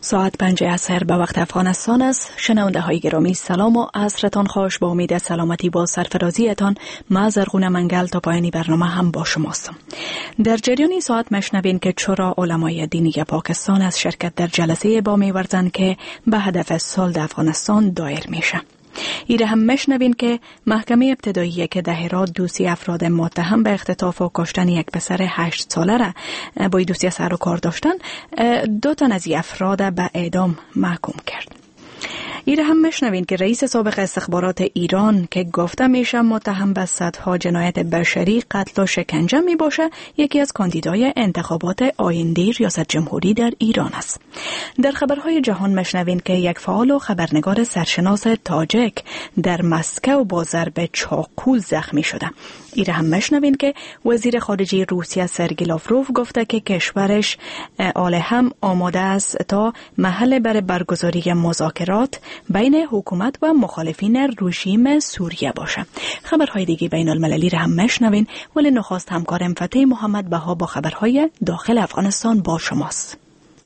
ساعت 5 عصر به وقت افغانستان است. شنونده های گرامی سلام و عصرتان خوش. با امید سلامتی با سرفرازیتان ما زرغون منگل تا پایانی برنامه هم با شماستم. در جریان ساعت مشنوین که چرا علمای دینی پاکستان از شرکت در جلسه با می‌ورزند که به هدف صلح افغانستان دایر میشه. ایره هم مشنوین که محکمه ابتدایی که در هرات دوسی افراد متهم به اختطاف و کشتن یک پسر 8 ساله را با دوسی سر و کار داشتن 2 تن از این افراد به اعدام محکوم کرد. ایره هم مشنوین که رئیس سابق استخبارات ایران که گفته میشه متهم به صدها جنایت بشری، قتل و شکنجه می باشه، یکی از کاندیدای انتخابات آینده ریاست جمهوری در ایران است. در خبرهای جهان مشنوین که یک فعال و خبرنگار سرشناس تاجیک در مسکو با ضرب چاقو زخمی شده. ایره هم مشنوین که وزیر خارجه روسیه سرگئی لاوروف گفته که کشورش هم آماده است تا محل برای برگزاری مذاکرات بین حکومت و مخالفین رژیم سوریه باشه. خبرهای دیگه بین المللی را هم مشنوین، ولی نخست همکارم فتح محمد بها با خبرهای داخل افغانستان با شماست.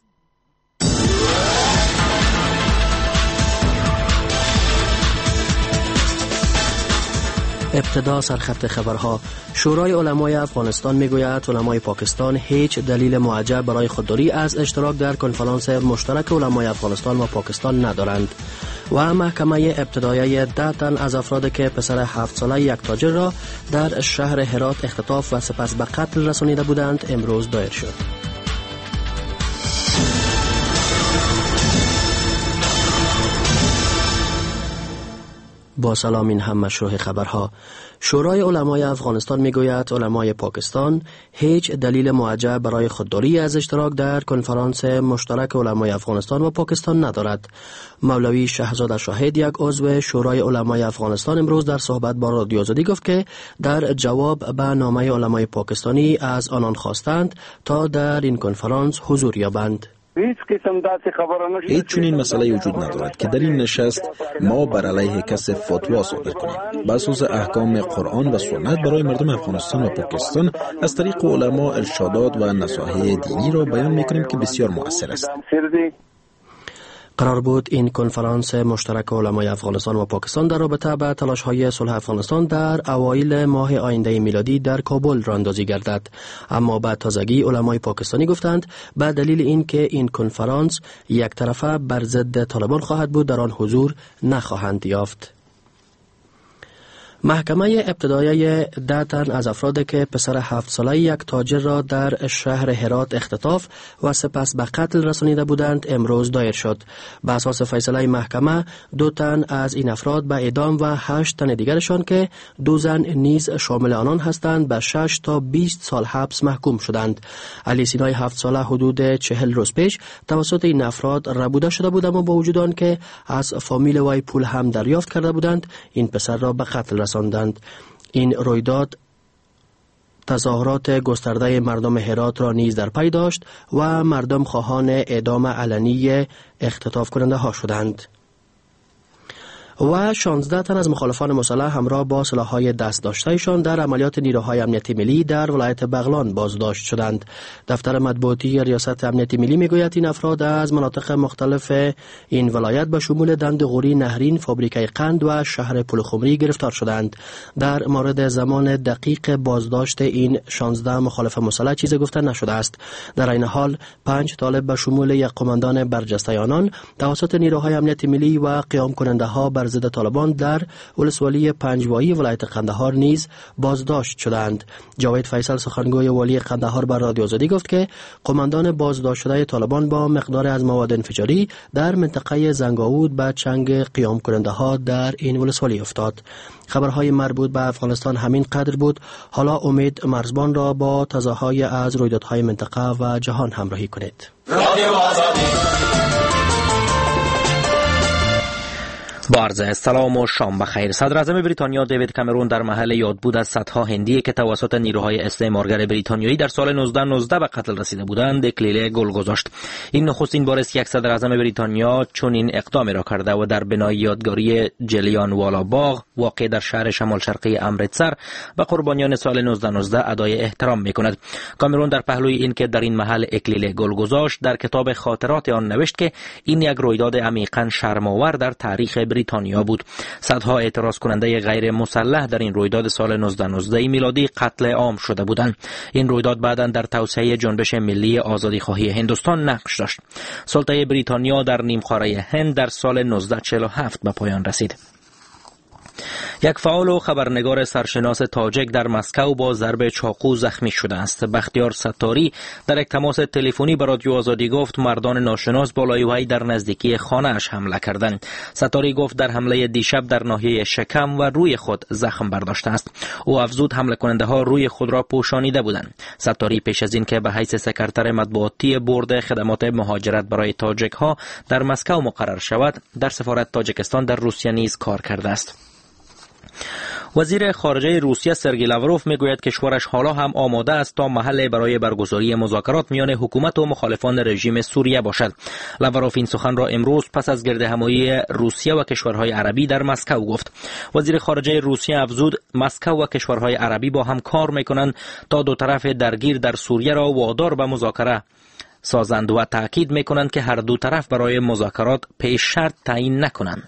ابتدا سرخط خبرها. شورای علمای افغانستان میگوید علمای پاکستان هیچ دلیل معجب برای خودداری از اشتراک در کنفرانس مشترک علمای افغانستان و پاکستان ندارند. و محکمه ابتدایی 10 تن از افرادی که پسر 7 ساله یک تاجر را در شهر هرات اختطاف و سپس به قتل رسانیده بودند امروز دایر شد. با سلام، این هم مشروع خبرها. شورای علمای افغانستان میگوید علمای پاکستان هیچ دلیل معجب برای خودداری از اشتراک در کنفرانس مشترک علمای افغانستان و پاکستان ندارد. مولوی شهزاده شاهد، یک عضو شورای علمای افغانستان، امروز در صحبت با رادیو آزادی گفت که در جواب به نامه علمای پاکستانی از آنان خواستند تا در این کنفرانس حضور یابند. هیچ چنین مسئله وجود ندارد که در این نشست ما بر علیه کس فتوا صادر کنیم. بر اساس احکام قرآن و سنت برای مردم افغانستان و پاکستان از طریق علما ارشادات و نصایح دینی را بیان میکنیم که بسیار مؤثر است. قرار بود این کنفرانس مشترک علمای افغانستان و پاکستان در رابطه با تلاش‌های صلح افغانستان در اوایل ماه آینده میلادی در کابل راندازی گردد، اما بعد تازگی علمای پاکستانی گفتند به دلیل اینکه این کنفرانس یک طرفه بر ضد طالبان خواهد بود در آن حضور نخواهند یافت. محکمه ابتدایی 10 تن از افرادی که پسر 7 ساله یک تاجر را در شهر هرات اختطاف و سپس به قتل رسانیده بودند امروز دایر شد. به اساس فیصله محکمه 2 تن از این افراد به اعدام و 8 تن دیگرشان که 2 زن نیز شامل آنان هستند به 6 تا 20 سال حبس محکوم شدند. علی سینای 7 ساله حدود 40 روز پیش توسط این افراد ربوده شده بود، اما با وجود آن که از فامیل وی پول هم دریافت کرده بودند این پسر را به قتل رساندند. این رویداد تظاهرات گسترده مردم هرات را نیز در پی داشت و مردم خواهان اعدام علنی اختطاف کننده ها شدند. و 16 تن از مخالفان مسلح همراه با سلاح‌های دست داشته‌شان در عملیات نیروهای امنیتی ملی در ولایت بغلان بازداشت شدند. دفتر مطبوعاتی ریاست امنیتی ملی میگوید این افراد از مناطق مختلف این ولایت به شمول دندغوری، نهرین، فابریکه قند و شهر پلخمری گرفتار شدند. در مورد زمان دقیق بازداشت این 16 مخالف مسلح چیزی گفته نشده است. در این حال 5 طالب به شمول یک قماندان برجسته آنان توسط نیروهای امنیتی ملی و قیام کننده ها بر ضد طالبان در ولسوالی پنجوایی ولایت قندهار نیز بازداشت شدند. جاوید فیصل سخنگوی والی قندهار بر رادیو آزادی گفت که قماندان بازداشت شده طالبان با مقدار از مواد انفجاری در منطقه زنگاود به چنگ قیام کننده ها در این ولسوالی افتاد. خبرهای مربوط به افغانستان همین قدر بود. حالا امید مرزبان را با تازه‌های از رویدادهای منطقه و جهان همراهی کنید. با عرض سلام و شام بخیر. صدر اعظم بریتانیا دیوید کامرون در محل یادبود از صدها هندی که توسط نیروهای استعمارگر بریتانیایی در سال 1919 به قتل رسیده بودند اکلیل گل گذاشت. این نخستین بار است یک صدر اعظم بریتانیا چنین اقدامی را کرده و در بنای یادگاری جلیان والا باغ واقع در شهر شمال شرقی امریتسر به قربانیان سال 1919 ادای احترام می‌کند. کامرون در پهلوی این که در این محل اکلیل گل گذاشت در کتاب خاطرات آن نوشت که این یک رویداد عمیقاً شرم‌آور در تاریخ بریتانیا بود. صدها اعتراض کننده غیر مسلح در این رویداد سال 1919 میلادی قتل عام شده بودند. این رویداد بعداً در توسعه جنبش ملی آزادیخواهی هندوستان نقش داشت. سلطه بریتانیا در نیمخاره هند در سال 1947 به پایان رسید. یک فعال و خبرنگار سرشناس تاجیک در مسکو با ضرب چاقو زخمی شده است. بختیار ستاری در یک تماس تلفنی به رادیو آزادی گفت مردان ناشناس با لایوه‌ای در نزدیکی خانه‌اش حمله کردند. ستاری گفت در حمله دیشب در ناحیه شکم و روی خود زخم برداشته است. او افزود حمله کننده ها روی خود را پوشانیده بودند. ستاری پیش از این که به حیث سکرتر مطبوعاتی بورد خدمات مهاجرت برای تاجیک ها در مسکو مقرر شود، در سفارت تاجیکستان در روسیه نیز کار کرده است. وزیر خارجه روسیه سرگئی لاوروف میگوید کشورش حالا هم آماده است تا محل برای برگزاری مذاکرات میان حکومت و مخالفان رژیم سوریه باشد. لاوروف این سخن را امروز پس از گردهمایی روسیه و کشورهای عربی در مسکو گفت. وزیر خارجه روسیه افزود مسکو و کشورهای عربی با هم کار میکنند تا دو طرف درگیر در سوریه را وادار به مذاکره سازند و تاکید میکنند که هر دو طرف برای مذاکرات پیش شرط تعیین نکنند.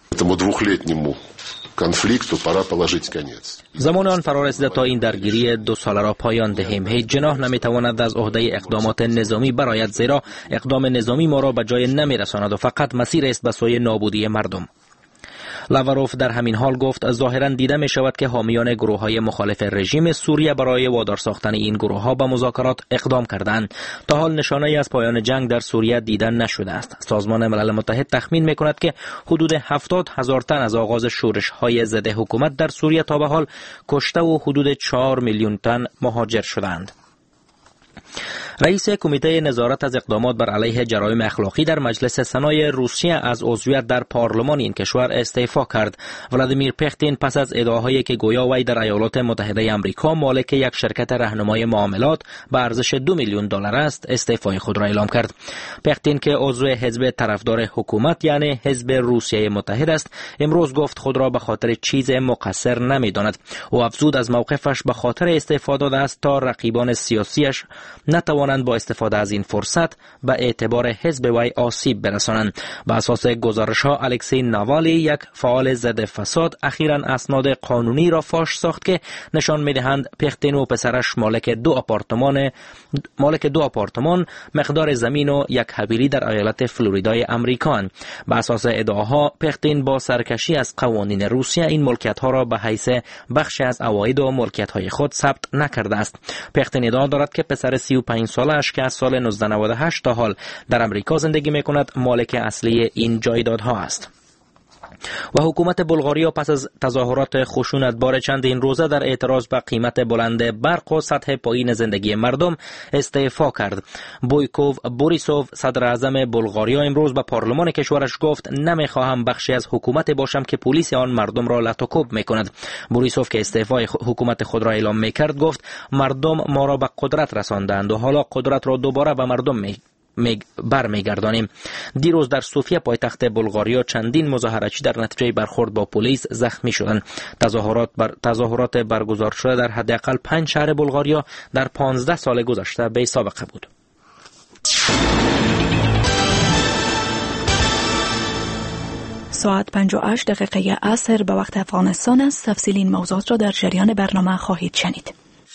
زمان آن فرا رسیده تا این درگیری 2 ساله را پایان دهیم. هیچ جناح نمیتواند از عهده اقدامات نظامی برآید، زیرا اقدام نظامی ما را به جای نمیرساند و فقط مسیر است به سوی نابودی مردم. لاوروف در همین حال گفت ظاهرا دیده می شود که حامیان گروه‌های مخالف رژیم سوریه برای وادار ساختن این گروه‌ها به مذاکرات اقدام کردند. تا حال نشانه‌ای از پایان جنگ در سوریه دیده نشده است. سازمان ملل متحد تخمین می‌کند که حدود 70,000 تن از آغاز شورش‌های ضد حکومت در سوریه تا به حال کشته و حدود 4 میلیون تن مهاجر شدند. رئیس کمیته نظارت از اقدامات بر علیه جرایم اخلاقی در مجلس سنای روسیه از عضویت در پارلمان این کشور استعفا کرد. ولادیمیر پختین پس از ادعاهایی که گویا وی در ایالات متحده آمریکا مالک یک شرکت راهنمای معاملات به ارزش 2 میلیون دلار است، استعفای خود را اعلام کرد. پختین که عضو حزب طرفدار حکومت یعنی حزب روسیه متحد است، امروز گفت خود را به خاطر چیز مقصر نمی‌داند. او افزود از موقفش به خاطر استعفا داده است تا رقیبان سیاسیش نتوانند با استفاده از این فرصت به اعتبار حزب وی آسیب برسانند. به اساس گزارش‌ها الکسی ناوالی، یک فعال ضد فساد، اخیراً اسناد قانونی را فاش ساخت که نشان می‌دهند پختین و پسرش مالک دو آپارتمان، مقدار زمین و یک حویلی در ایالت فلوریدای امریکا. به اساس ادعاها پختین با سرکشی از قوانین روسیه این ملکیت‌ها را به حیث بخشی از عواید و ملکیت‌های خود ثبت نکرده است. پختین ادعا دارد که پسر 35 سالش که از سال 1998 تا حال در امریکا زندگی می‌کند مالک اصلی این جایدادها است. و حکومت بلغاریا پس از تظاهرات خشونتبار چندین روزه در اعتراض به قیمت بلند برق و سطح پایین زندگی مردم استعفا کرد. بویکوف بوریسوف صدر اعظم بلغاریا امروز به پارلمان کشورش گفت نمیخواهم بخشی از حکومت باشم که پلیس آن مردم را لطوکوب میکند. بوریسوف که استعفای حکومت خود را اعلام میکرد گفت مردم ما را به قدرت رساندند و حالا قدرت را دوباره به مردم برمیگردانیم. دیروز در سوفیا پایتخت بلغاریا چندین مظاهره‌چی در نتیجه برخورد با پلیس زخمی شدند. تظاهرات برگزار شده در حداقل 5 شهر بلغاریا در 15 سال گذشته بی سابقه بود. ساعت 58 دقیقه عصر به وقت افغانستان است. تفصیل این موضوعات را در جریان برنامه خواهید شنید.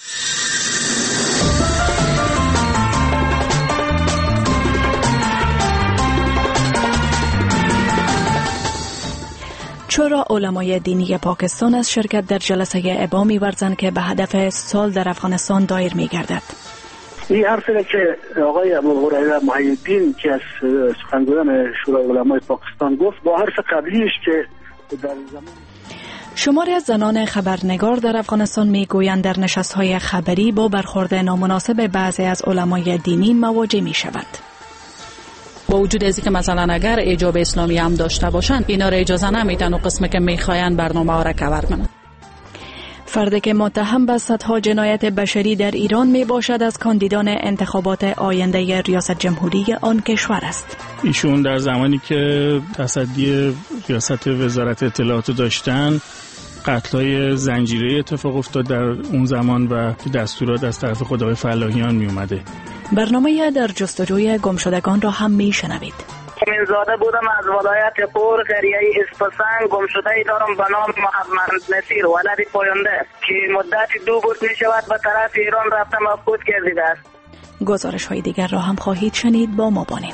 چرا علمای دینی پاکستان از شرکت در جلسه ابا می‌ورزند که به هدف سال در افغانستان دایر می‌گردد؟ این حرفی که آقای ابو هریره محی‌الدین که از سخنگویان شورای علمای پاکستان گفت با حرف قبلیش که در زمان شماری از زنان خبرنگار در افغانستان میگویند در نشست‌های خبری با برخورد نامناسب بعضی از علمای دینی مواجه می‌شوند. با وجود از اینکه مثلا اگر حجاب اسلامی هم داشته باشن اینا را اجازه نمیدن و قسمی که میخواین برنامه ها را کور کنن. فردی که متهم به صدها جنایت بشری در ایران می باشد از کاندیدان انتخابات آینده ریاست جمهوری آن کشور است. ایشون در زمانی که تصدی ریاست وزارت اطلاعات داشتن قتل‌های زنجیره اتفاق افتاد در اون زمان و دستورات از طرف خدای فلاحیان می اومده. برنامه در جستجوی گمشدگان را هم می شنوید. زاده بودم از ولایت پور قریه اسپسنگ. گمشده دارم به نام محمد نصیر ولد پاینده که مدت 2 بود می شود به طرف ایران رفته مفقود گردیده است. گزارش های دیگر را هم خواهید شنید، با ما بانید.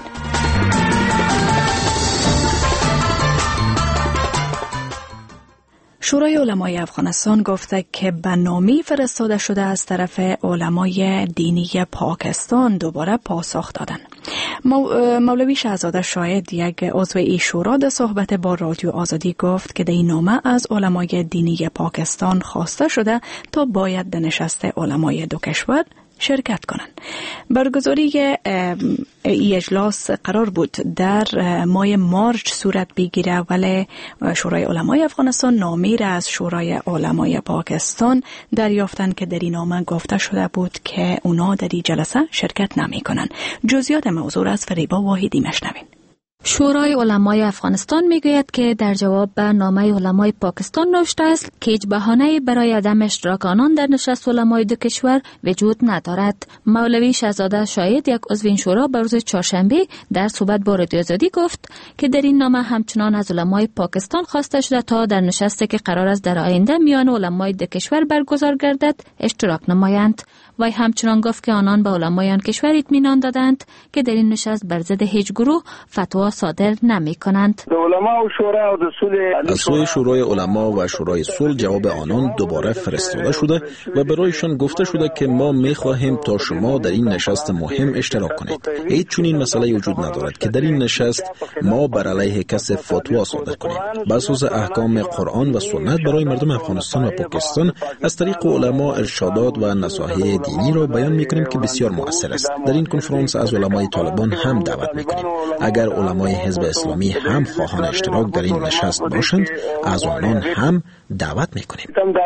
شورای علمای افغانستان گفته که برنامه‌ای فرستاده شده از طرف علمای دینی پاکستان دوباره پاسخ دادن. مولوی شهزاده شاهد، یک عضو این شورا، در صحبت با رادیو آزادی گفت که در این نامه از علمای دینی پاکستان خواسته شده تا باید در نشست علمای دو کشور شرکت کنند. برگزاری ای اجلاس قرار بود در ماه مارچ صورت بگیره، ولی شورای علمای افغانستان نامه را از شورای علمای پاکستان دریافتند که در این نامه گفته شده بود که اونا در این جلسه شرکت نمی کنند. جزئیات موضوع از فریبا واحدی مشنوین. شورای علمای افغانستان میگوید که در جواب به نامه علمای پاکستان نوشته است که هیچ بهانه‌ای برای عدم اشتراک آنان در نشست علمای دو کشور وجود ندارد. مولوی شهزاده شاهد، یک عضو این شورا، به روز چهارشنبه در صحبت با رادیو آزادی گفت که در این نامه همچنان از علمای پاکستان خواسته شده تا در نشستی که قرار است در آینده میان علمای دو کشور برگزار گردد اشتراک نمایند. وی همچنان گفت که آنان به علمای آن کشور اطمینان دادند که در این نشست بر ضد هیچ گروه فتوا صادر نمی کنند. از سوی شورای علما و شورای صلح جواب آنان دوباره فرستاده شده و برایشان گفته شده که ما می خواهیم تا شما در این نشست مهم اشتراک کنید. هیچ چنین مسئله وجود ندارد که در این نشست ما بر علیه کس فتوا صادر کنیم. بر اساس احکام قرآن و سنت برای مردم افغانستان و پاکستان از طریق علما ارشادات و نصایح دینی را بیان می‌کنیم که بسیار مؤثر است. در این کنفرانس از علمای طالبان هم دعوت می‌کنیم. اگر علمای حزب اسلامی هم خواهان اشتراک در این نشست باشند، از آنان هم دعوت می‌کنیم.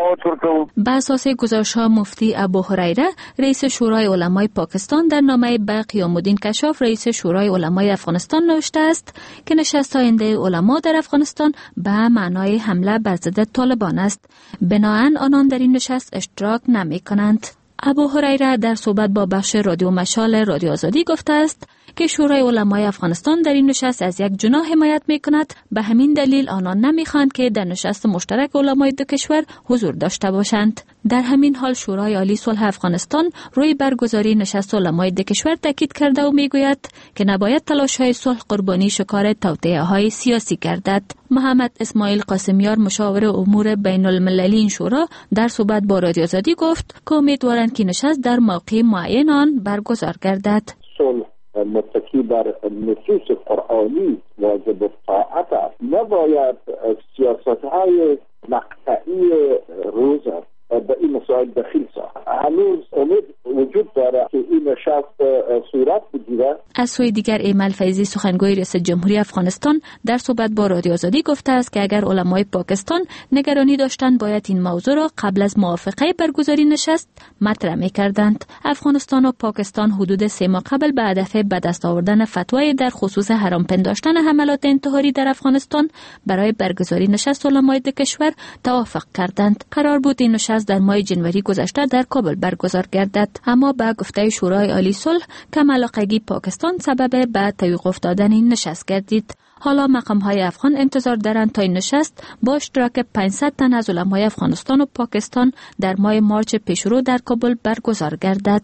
بر اساس گزارش‌ها مفتی ابو هریره، رئیس شورای علمای پاکستان، در نامه به قیام الدین کشاف، رئیس شورای علمای افغانستان نوشته است که نشست آینده علما در افغانستان به معنای حمله بر ضد طالبان است. بنابراین آنان در این نشست اشتراک نمی‌کنند. ابو هریره در صحبت با بخش رادیو مشال رادیو آزادی گفته است که شورای علمای افغانستان در این نشست از یک جناح حمایت می کند. به همین دلیل آنان نمیخواهند که در نشست مشترک علمای دو کشور حضور داشته باشند. در همین حال شورای عالی صلح افغانستان روی برگزاری نشست علمای دو کشور تاکید کرده و میگوید که نباید تلاش‌های صلح قربانی شکار توطئه‌های سیاسی گردد. محمد اسماعیل قاسمیار، مشاور امور بین المللی این شورا، در صحبت با رادیو آزادی گفت که امیدوارند که نشست در موقع معین آن برگزار گردد. صلح متکی بر نصوص قرآنی واجب الطاعت است. نباید سیاست‌های مقطعی روز به این مسائل دخیل ساخت. هنوز امید وجود داره که این نشست صورت بگیره. از سوی دیگر ایمل فیضی، سخنگوی ریاست جمهوری افغانستان، در صحبت با رادیو آزادی گفته است که اگر علمای پاکستان نگرانی داشتند باید این موضوع را قبل از موافقه برگزاری نشست مطرح می‌کردند. افغانستان و پاکستان حدود 3 ماه قبل به هدف به دست آوردن فتوای در خصوص حرام پنداشتن حملات انتحاری در افغانستان برای برگزاری نشست علمای دو کشور توافق کردند. قرار بود این نشست در ماه جنوری گذشته در کابل برگزار گردد، اما با گفته شورای عالی صلح کم علاقگی پاکستان سبب به توقف دادن این نشست گردید. حالا مقام‌های افغان انتظار دارند تا این نشست با اشتراک 500 تن از علمای افغانستان و پاکستان در ماه مارچ پیشرو در کابل برگزار گردد.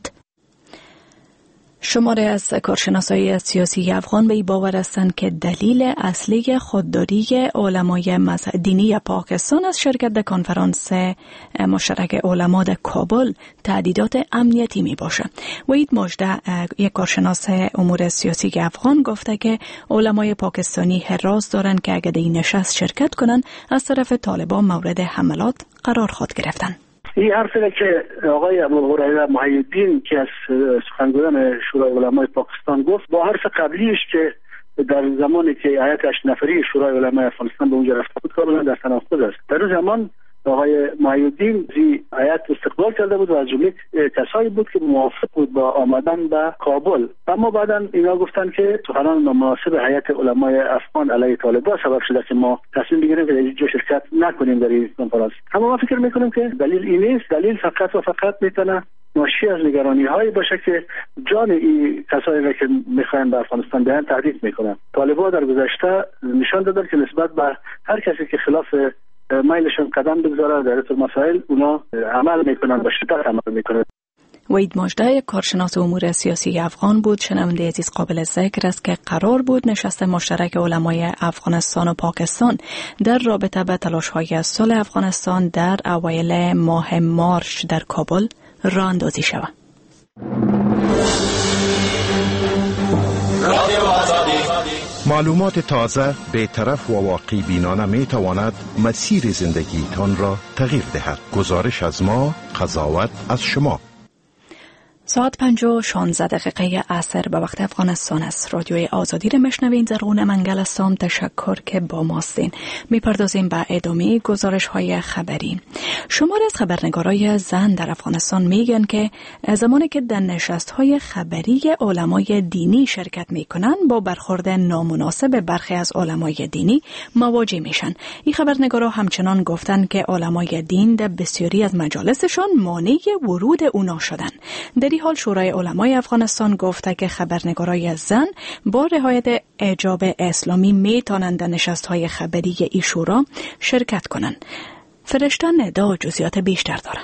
شماره از کارشناسای سیاسی افغان به این باور هستند که دلیل اصلی خودداری علمای دینی پاکستان از شرکت در کنفرانس مشترک علما در کابل تهدیدات امنیتی می باشه. وحید مجده، یک کارشناس امور سیاسی افغان، گفته که علمای پاکستانی حراس دارند که اگر در این نشست شرکت کنند از طرف طالبان مورد حملات قرار خود گرفتن. این حرفی که آقای ابو هریره محی الدین که از سخنگویان شورای علمای پاکستان گفت با حرف قبلیش که در زمانی که هیئت 8 نفری شورای علمای افغانستان به اونجا رفته بود کاملا در تناقض است. در اون زمان آقای محی الدین زی هیئت استقبال کرده بود و از جمله کسایی بود که موافق بود با آمدن به کابل، اما بعدا اینا گفتن که سخنان نامناسب هیئت علمای افغان علیه طالبان سبب شده که ما تصمیم بگیریم که اینجا شرکت نکنیم در این کنفرانس. اما ما فکر میکنیم که دلیل این نیست، دلیل فقط و فقط میتونه ناشی از نگرانی هایی باشه که جان این کسایی را که میخواین به افغانستان بیان تهدید میکنن. طالبان در گذشته نشان دادن که نسبت به هر کسی که خلاف میلشون قدم بگذاره در این مسائل اونا عمل میکنن، به شدت عمل میکنن. وحید ماجده، کارشناس امور سیاسی افغان بود. شنونده عزیز، قابل ذکر است که قرار بود نشست مشترک علمای افغانستان و پاکستان در رابطه به تلاش‌های صلح افغانستان در اوایل ماه مارچ در کابل راه اندازی شود. معلومات تازه، بی‌طرف و واقع بینانه می تواند مسیر زندگیتان را تغییر دهد. گزارش از ما، قضاوت از شما. ساعت 5:16 عصر به وقت افغانستان است. رادیوی آزادی را میشنوین. زرغون منگل هستم. تشکر که با ماستین. میپردازیم به ادامه گزارش های خبری. شمار از خبرنگارای زن در افغانستان میگن که زمانی که در نشست های خبری علمای دینی شرکت میکنن با برخورد نامناسب برخی از علمای دینی مواجه میشن. این خبرنگارا همچنان گفتن که علمای دین در بسیاری از مجالسشان مانع ورود اونا شدن. در حال شورای علمای افغانستان گفته که خبرنگارای زن با رعایت حجاب اسلامی میتونند در نشست‌های خبری ای شورا شرکت کنند. فرشته ندا جزئیات بیشتر داره.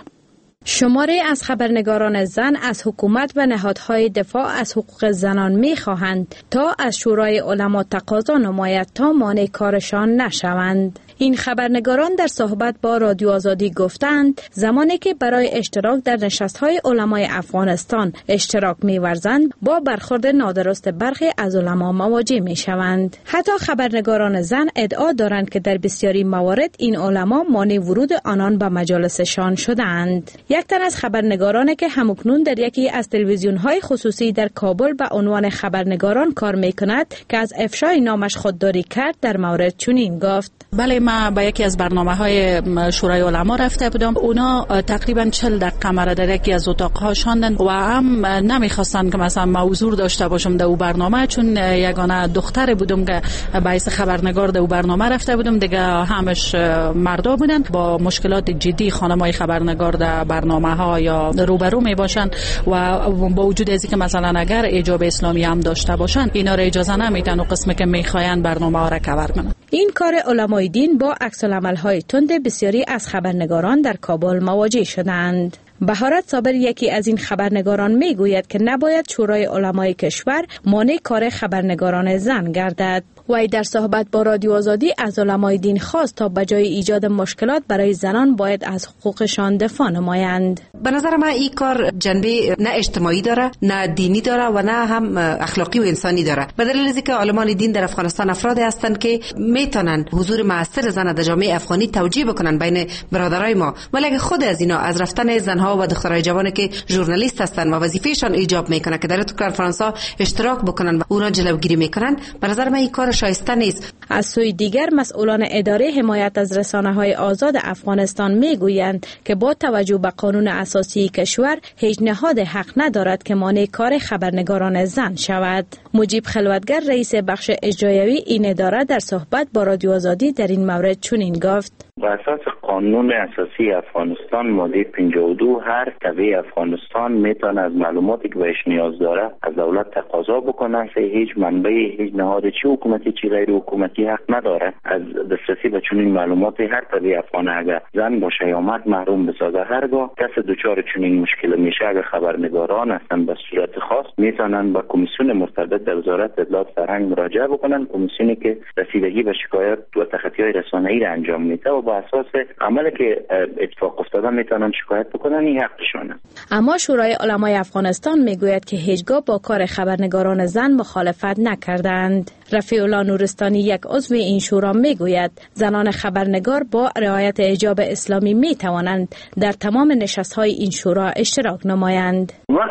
شماری از خبرنگاران زن از حکومت و نهادهای دفاع از حقوق زنان می‌خواهند تا از شورای علما تقاضا نماید تا مانع کارشان نشوند. این خبرنگاران در صحبت با رادیو آزادی گفتند زمانی که برای اشتراک در نشست‌های علمای افغانستان اشتراک می‌ورزند با برخورد نادرست برخی از علما مواجه می‌شوند. حتی خبرنگاران زن ادعا دارند که در بسیاری موارد این علما مانع ورود آنان به مجالسشان شدند. یک تن از خبرنگاران که همکنون در یکی از تلویزیون‌های خصوصی در کابل به عنوان خبرنگاران کار می‌کند که از افشای نامش خودداری کرد در مورد چنین گفت: بله، ما به یکی از برنامه‌های شورای علما رفته بودم. اونا تقریبا 40 دقیقه مرا در یکی از اتاق‌ها شاندن و هم نمی‌خواستن که مثلا ما حضور داشته باشم در اون برنامه، چون یگانه دختر بودم که به حیث خبرنگار در اون برنامه رفته بودم. دیگه همش مردا بودن با مشکلات جدی. خانم‌های خبرنگار در برنامه‌ها یا روبرو می‌باشن و با وجود از اینکه مثلا اگر حجاب اسلامی هم داشته باشن اینا را اجازه نمیدن و قسمی که می‌خواین برنامه‌ها را کاور کنن. این کار علمای دین با عکس‌العمل‌های تند بسیاری از خبرنگاران در کابل مواجه شدند. بهارت صابر یکی از این خبرنگاران میگوید که نباید شورای علمای کشور مانع کار خبرنگاران زن گردد. وی در صحبت با رادیو آزادی از علمای دین خواست تا بجای ایجاد مشکلات برای زنان باید از حقوقشان دفاع نمایند. به نظر من این کار جنبه نه اجتماعی داره، نه دینی داره و نه هم اخلاقی و انسانی داره. به دلیل اینکه علمان دین در افغانستان افرادی هستند که میتونن حضور مؤثر زن در جامعه افغانی توجیه بکنن بین برادرای ما، ولی اگه خود از اینا از رفتن زنها و دخترای جوانی که ژورنالیست هستن و وظیفهشان ایجاب میکنه که در کنفرانس‌ها اشتراک بکنن و اونا جلوگیری میکنن، به نظر من این کار شایسته نیست. از سوی دیگر مسئولان اداره حمایت از رسانه‌های آزاد افغانستان میگویند که با توجه به قانون اساسی کشور هیچ نهاد حق ندارد که مانع کار خبرنگاران زن شود. مجیب خلوتگر رئیس بخش اجرایی این اداره در صحبت با رادیو آزادی در این مورد چنین گفت: بر اساس قانون اساسی افغانستان ماده 52 هر تبع افغانستان میتونه از معلوماتی که بهش نیاز داره از دولت تقاضا بکنه. هیچ منبع، هیچ نهاد چه حکومتی چه غیر حکومتی حق نداره از دسترسی به چنین معلومات. هر تبع افغان اگر زن باشه یا مرد محروم بسازه. هرگاه کس دچار چنین مشکل میشه اگر خبرنگاران هستن به صورت خاص میتونن به کمیسیون مرتبط در وزارت اطلاعات فرهنگ مراجعه بکنن، کمیسیونی که رسیدگی به شکایت و تخطی‌های رسانه‌ای را انجام میده و با اساس عملی که اتفاق افتاده میتونن شکایت بکنن. این حقشونه. اما شورای علمای افغانستان میگوید که هیچگاه با کار خبرنگاران زن مخالفت نکردند. رفیع الله نورستانی یک عضو این شورا میگوید زنان خبرنگار با رعایت حجاب اسلامی میتوانند در تمام نشست‌های این شورا اشتراک نمایند. وقتی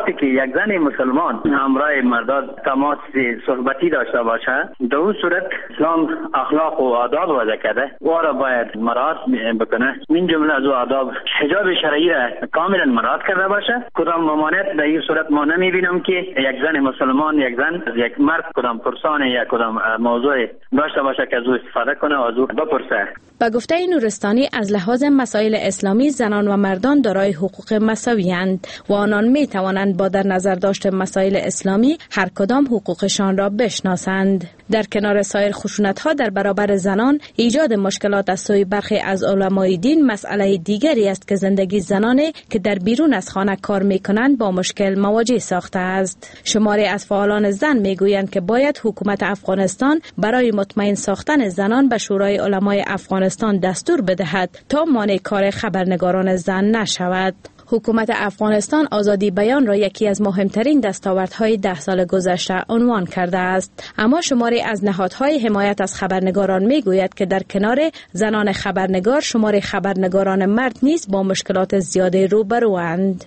وقتی که یک زن مسلمان همراه مردان تماس صحبتی داشته باشه، در اون صورت اسلام اخلاق و آداب وضع کرده و را باید مراعات بکنه. این جمله از آداب حجاب شرعی را کاملا مراعات کرده باشه. کدام ممانعت در این صورت ما نمیبینم که یک زن مسلمان، یک زن، یک مرد کدام پرسان یا کدام موضوع داشته باشه که از او استفاده کنه و از او بپرسه. به گفته نورستانی از لحاظ مسائل اسلامی زنان و مردان دارای حقوق مساوی‌اند و آنان می توانند با در نظر داشت مسائل اسلامی هر کدام حقوقشان را بشناسند. در کنار سایر خشونت‌ها در برابر زنان، ایجاد مشکلات از سوی برخی از علمای دین مسئله دیگری است که زندگی زنانی که در بیرون از خانه کار می‌کنند با مشکل مواجه ساخته است. شماری از فعالان زن می‌گویند که باید حکومت افغانستان برای مطمئن ساختن زنان به شورای علمای افغانستان دستور بدهد تا مانع کار خبرنگاران زن نشود. حکومت افغانستان آزادی بیان را یکی از مهمترین دستاوردهای 10 سال گذشته عنوان کرده است، اما شماری از نهادهای حمایت از خبرنگاران میگوید که در کنار زنان خبرنگار شماری خبرنگاران مرد نیز با مشکلات زیاده روبروند.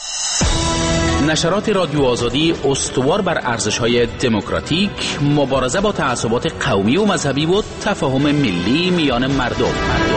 نشرات رادیو آزادی استوار بر ارزش‌های دموکراتیک، مبارزه با تعصبات قومی و مذهبی و تفاهم ملی میان مردم.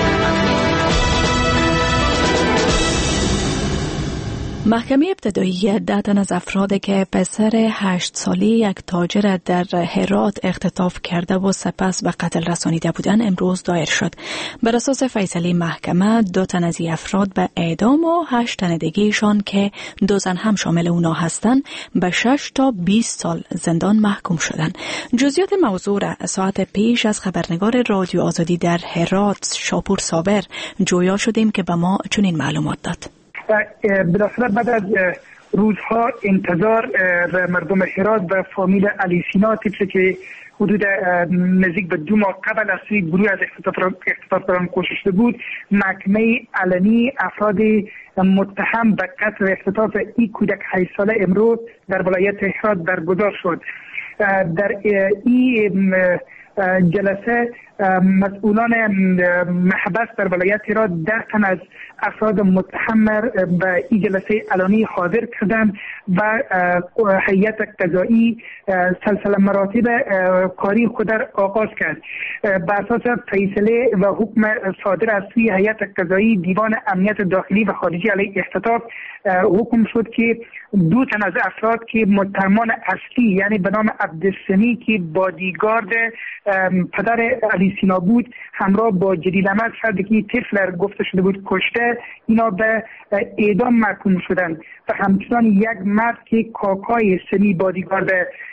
محکمه ابتدایی 10 تن از افرادی که پسر 8 ساله یک تاجر در هرات اختطاف کرده و سپس به قتل رسانیده بودند امروز دایر شد. بر اساس فیصله محکمه 2 تن از این افراد به اعدام و 8 تن دیگه‌شان که 2 زن هم شامل اونا هستند به 6 تا 20 سال زندان محکوم شدند. جزئیات موضوع را ساعت پیش از خبرنگار رادیو آزادی در هرات شاپور صابر جویا شدیم که به ما چنین معلومات داد. بالاخره بعد از روزها انتظار مردم هرات و فامیل علی سینا طفلی که حدود نزدیک به 2 ماه قبل از سوی گروه از اختطاف داران کشته بود، محکمه علنی افراد متهم به قتل و اختطاف این کودک 8 ساله امروز در ولایت هرات برگزار شد. در این جلسه مسئولان محبس در ولایت هرات 10 تن از افراد متهم به این جلسه علنی حاضر کردند و هیئت قضایی سلسله مراتب کاری خود را آغاز کرد. بر اساس فیصله و حکم صادر از سوی هیئت قضایی دیوان امنیت داخلی و خارجی علیه اختطاف حکم شد که 2 تن از افراد که متهمان اصلی یعنی به نام عبدالسمی که بادیگارد پدر علی سینا بود همراه با جلیل احمد فردی که طفل گفته شده بود کشته، اینا به اعدام محکوم شدند و همچنان یک مرد که کاکای سمی بادیگارد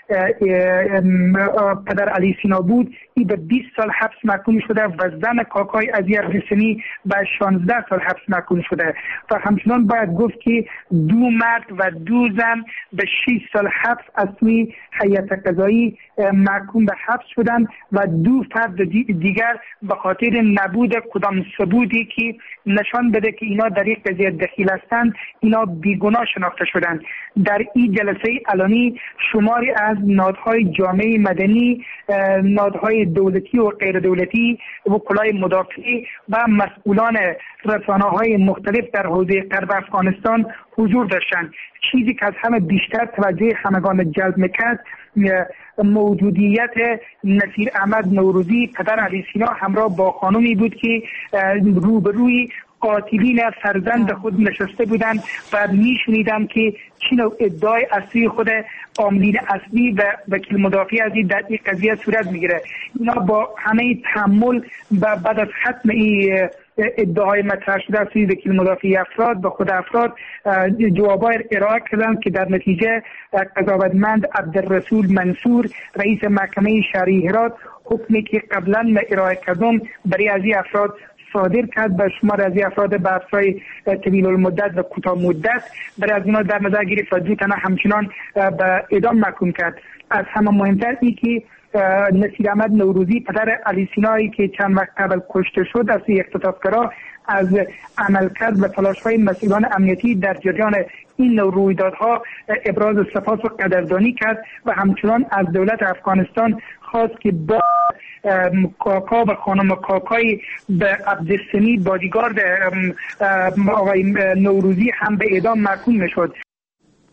پدر علی سینا بود این به 20 سال حبس محکوم شده و زن کاکای علی سمی به 16 سال حبس محکوم شده و همچنان باید گفت که 2 مرد و 2 زن به 6 سال حبس از سوی هیئت قضایی محکوم به حبس شدند و 2 فرد دیگر به خاطر نبود کدام ثبوتی که نشان بده که اینا در یک قضیه دخیل هستند اینا بیگناه شناخته شدند. در این جلسه علنی شماری از نهادهای جامعه مدنی، نهادهای دولتی و غیر دولتی، وکلای مدافعی و مسئولان رسانه‌های مختلف در حوزه غرب افغانستان حضور داشتند. چیزی که از همه بیشتر توجه همگان جلب می‌کرد موجودیت نصیر احمد نوروزی پدر علی سینا همراه با خانمی بود که روبروی قاتلین فرزند خود نشسته بودند و میشنیدم که چی نوع ادعای اصلی خود عاملین اصلی و وکیل مدافع از این در این قضیه صورت میگیره. اینا با همه تحمل و بعد از ختم این ادعاهای مطرح شده از سوی وکیل مدافع افراد به خود افراد جوابای ارائه کردند که در نتیجه قضاوتمند عبدالرسول منصور رئیس محکمه شهری هرات حکمی که قبلا ارائه کردم برای از این افراد صادر کرد به شمار از این افراد به افرای طویل المدت و کوتاه مدت برای از اینا در نظر گرفت و 2 تن همچنان به اعدام محکوم کرد. از همه مهمتر این که نصیر احمد نوروزی پدر علی سینایی که چند وقت قبل کشته شد از اختطافگرا از عملکرد و تلاش‌های مسئولان امنیتی در جریان این نوع رویدادها ابراز سپاس و قدردانی کرد و همچنان از دولت افغانستان خواست که با کاکا و خانم کاکای به عبدالسمی بادیگارد آقای نوروزی هم به اعدام محکوم میشد.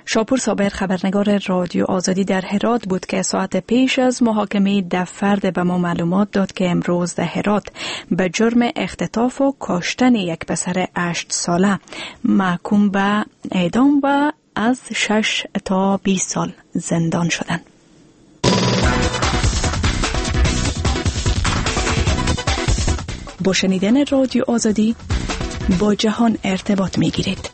شاپور صابر خبرنگار رادیو آزادی در هرات بود که ساعت پیش از محاکمه دفتر به ما معلومات داد که امروز در هرات به جرم اختطاف و کشتن یک پسر 8 ساله محکوم به اعدام و از 6 تا 20 سال زندان شدند. با شنیدن رادیو آزادی با جهان ارتباط می گیرید.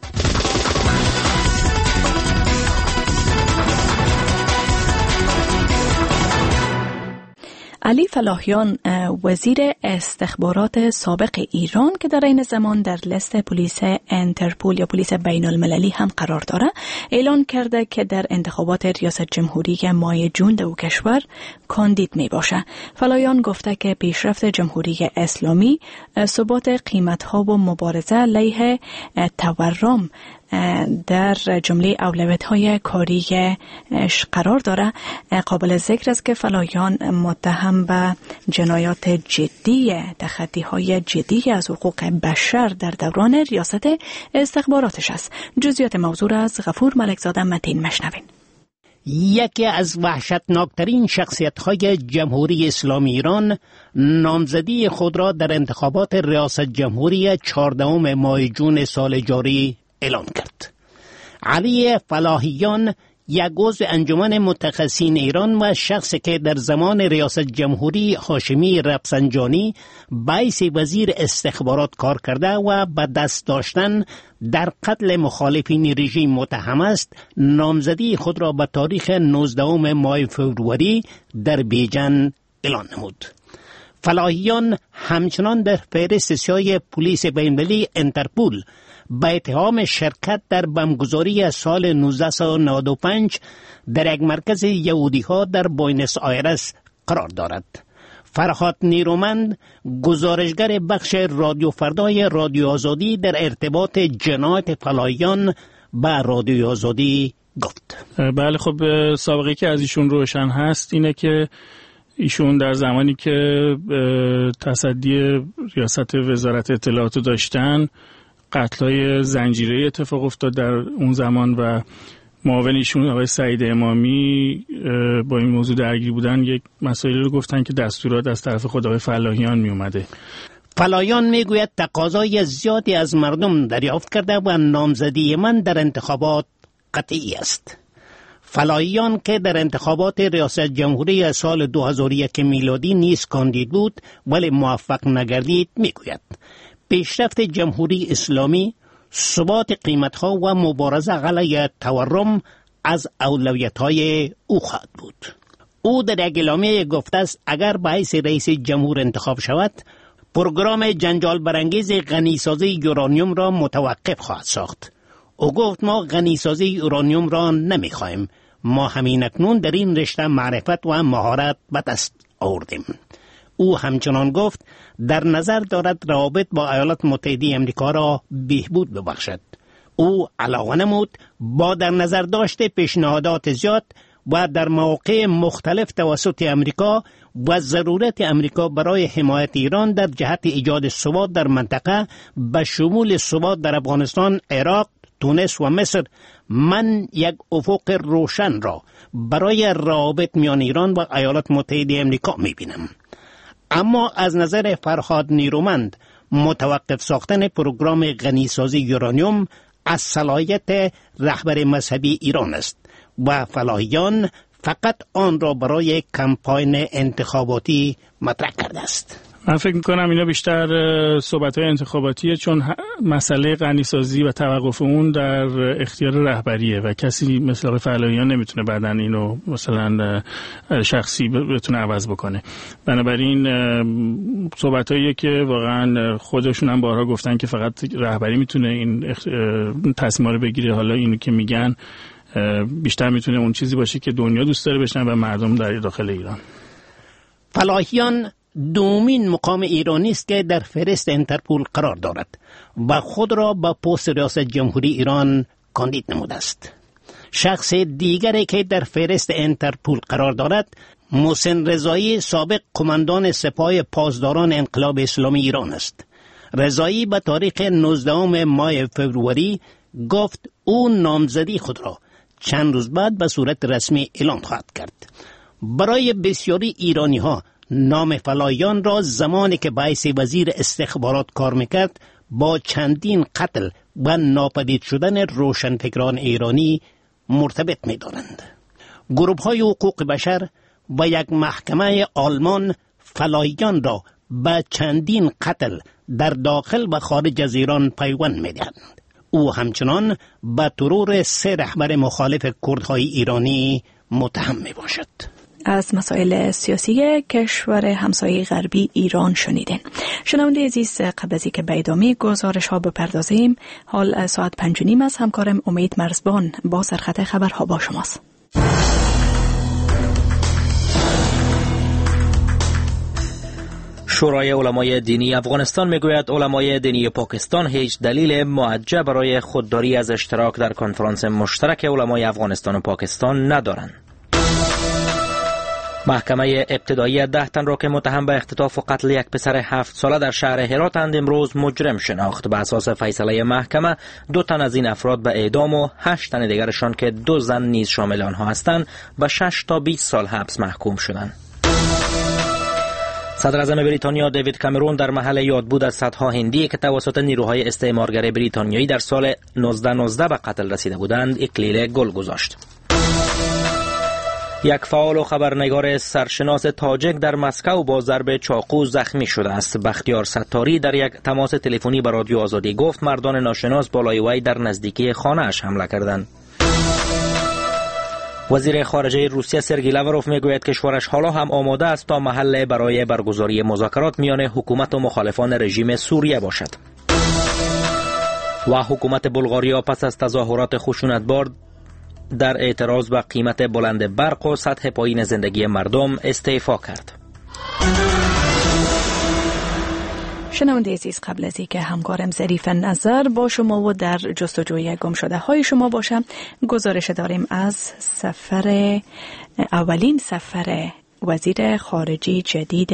علی فلاحیان وزیر استخبارات سابق ایران که در این زمان در لیست پلیس انترپول یا پلیس بین المللی هم قرار داره اعلان کرده که در انتخابات ریاست جمهوری ماه جون در کشور کاندید می باشه. فلاحیان گفته که پیشرفت جمهوری اسلامی، ثبات قیمت‌ها و مبارزه علیه تورم در جمله اولویت‌های کاری قرار داره. قابل ذکر است که فلاحیان متهم به جنایات جدی، تخطی‌های جدی از حقوق بشر در دوران ریاست استخباراتش است. جزئیات موضوع از غفور ملکزاده متین مشنوین. یکی از وحشتناکترین شخصیت‌های جمهوری اسلامی ایران نامزدی خود را در انتخابات ریاست جمهوری 14 ماه جون سال جاری اعلان کرد. علی فلاحیان یک عضو انجمن متخصصین ایران و شخصی که در زمان ریاست جمهوری هاشمی رفسنجانی باعث وزیر استخبارات کار کرده و به دست داشتن در قتل مخالفین رژیم متهم است، نامزدی خود را به تاریخ 19 ماه فوریه در بیجن اعلان نمود. فلاحیان همچنان در فهرست سیاه پلیس بین‌المللی انترپول با اتهام شرکت در بمبگذاری سال 1995 در یک مرکز یهودی‌ها در بوینس آیرس قرار دارد. فرهاد نیرومند، گزارشگر بخش رادیو فردای رادیو آزادی، در ارتباط جنایت فلاحیان به رادیو آزادی گفت. بله، خب سابقه که از ایشون روشن هست اینه که ایشون در زمانی که تصدی ریاست وزارت اطلاعات داشتن قتل‌های زنجیره‌ای اتفاق افتاد در اون زمان و معاون ایشون آقای سعید امامی با این موضوع درگیر بودن. یک مسائلی رو گفتن که دستورات از طرف خود آقای فلاحیان می اومده. فلاحیان میگوید تقاضای زیادی از مردم دریافت کرده و نامزدی من در انتخابات قطعی است. فلاحیان که در انتخابات ریاست جمهوری سال 2001 میلادی نیز کاندید بود ولی موفق نگردید میگوید پیشرفت جمهوری اسلامی، ثبات قیمت‌ها و مبارزه علیه تورم از اولویت‌های او خواهد بود. او در یک اعلامیه گفته است اگر به حیث رئیس جمهور انتخاب شود، پروگرام جنجال برانگیز غنیسازی یورانیوم را متوقف خواهد ساخت. او گفت ما غنیسازی یورانیوم را نمی‌خواهیم. ما همین اکنون در این رشته معرفت و مهارت به دست آوردیم. او همچنان گفت در نظر دارد روابط با ایالات متحده آمریکا را بهبود ببخشد. او علاقه نمود با در نظر داشته پیشنهادات زیاد و در مواقع مختلف توسط آمریکا و ضرورت آمریکا برای حمایت ایران در جهت ایجاد ثبات در منطقه به شمول ثبات در افغانستان، عراق، تونس و مصر، من یک افق روشن را برای روابط میان ایران و ایالات متحده آمریکا می‌بینم. اما از نظر فرهاد نیرومند متوقف ساختن پروگرام غنیسازی یورانیوم از صلاحیت رهبر مذهبی ایران است و فلاحیان فقط آن را برای کمپاین انتخاباتی مطرح کرده است. من فکر میکنم اینا بیشتر صحبت‌های انتخاباتیه، چون مسئله غنیسازی و توقف اون در اختیار رهبریه و کسی مثل آقای فلاحیان نمیتونه بعداً اینو مثلا شخصی بتونه عوض بکنه. بنابراین صحبتاییه که واقعا خودشون هم بارها گفتن که فقط رهبری میتونه این تصمیم‌ها رو بگیره. حالا اینو که میگن بیشتر میتونه اون چیزی باشه که دنیا دوست داره بشن و مردم در داخل ایران. فلاحیان دومین مقام ایرانی است که در فهرست انترپول قرار دارد و خود را به پست ریاست جمهوری ایران کاندید نموده است. شخص دیگری که در فهرست انترپول قرار دارد محسن رضایی، سابق قماندان سپاه پاسداران انقلاب اسلامی ایران است. رضایی به تاریخ 19 ماه فوریه گفت او نامزدی خود را چند روز بعد به صورت رسمی اعلان خواهد کرد. برای بسیاری ایرانی ها نام فلاییان را زمانی که به حیث وزیر استخبارات کار میکرد با چندین قتل و ناپدید شدن روشنفکران ایرانی مرتبط می‌دارند. گروه‌های حقوق بشر و یک محکمه آلمان فلاییان را به چندین قتل در داخل و خارج از ایران پیوند می‌دهند. او همچنان به ترور 3 رهبر مخالف کردهای ایرانی متهم میباشد. از مسائل سیاسی کشور همسایه غربی ایران شنیدین. شنونده عزیز، قبل از اینکه به ادامه گزارش ها بپردازیم، حال ساعت 5:30 است. همکارم امید مرزبان با سرخط خبرها با شماست. شورای علمای دینی افغانستان میگوید علمای دینی پاکستان هیچ دلیل معجب برای خودداری از اشتراک در کنفرانس مشترک علمای افغانستان و پاکستان ندارند. محکمه ابتدایی 10 تن را که متهم به اختطاف و قتل یک پسر 7 ساله در شهر هراتند امروز مجرم شناخت. به اساس فیصله محکمه 2 تن از این افراد به اعدام و 8 تن دیگرشان که 2 زن نیز شامل آنها هستند به 6 تا 20 سال حبس محکوم شدند. صدر اعظم بریتانیا دیوید کامرون در محل یادبود از صدها هندی که توسط نیروهای استعمارگر بریتانیایی در سال 1919 به قتل رسیده بودند اکلیل گل گذاشت. یک فعال و خبرنگار سرشناس تاجیک در مسکو با ضرب چاقو زخمی شده است. بختیار ستاری در یک تماس تلفنی به رادیو آزادی گفت مردان ناشناس بالای وی در نزدیکی خانه اش حمله کردند. وزیر خارجه روسیه سرگئی لاوروف میگوید کشورش حالا هم آماده است تا محل برای برگزاری مذاکرات میان حکومت و مخالفان رژیم سوریه باشد. و حکومت بلغاریا پس از تظاهرات خشونتبار در اعتراض به قیمت بلند برق و سطح پایین زندگی مردم استعفا کرد. شنونده عزیز، قبل از اینکه همکارم ظریف نظر با شما و در جستجوی گم شده های شما باشم، گزارش داریم از اولین سفر وزیر خارجه جدید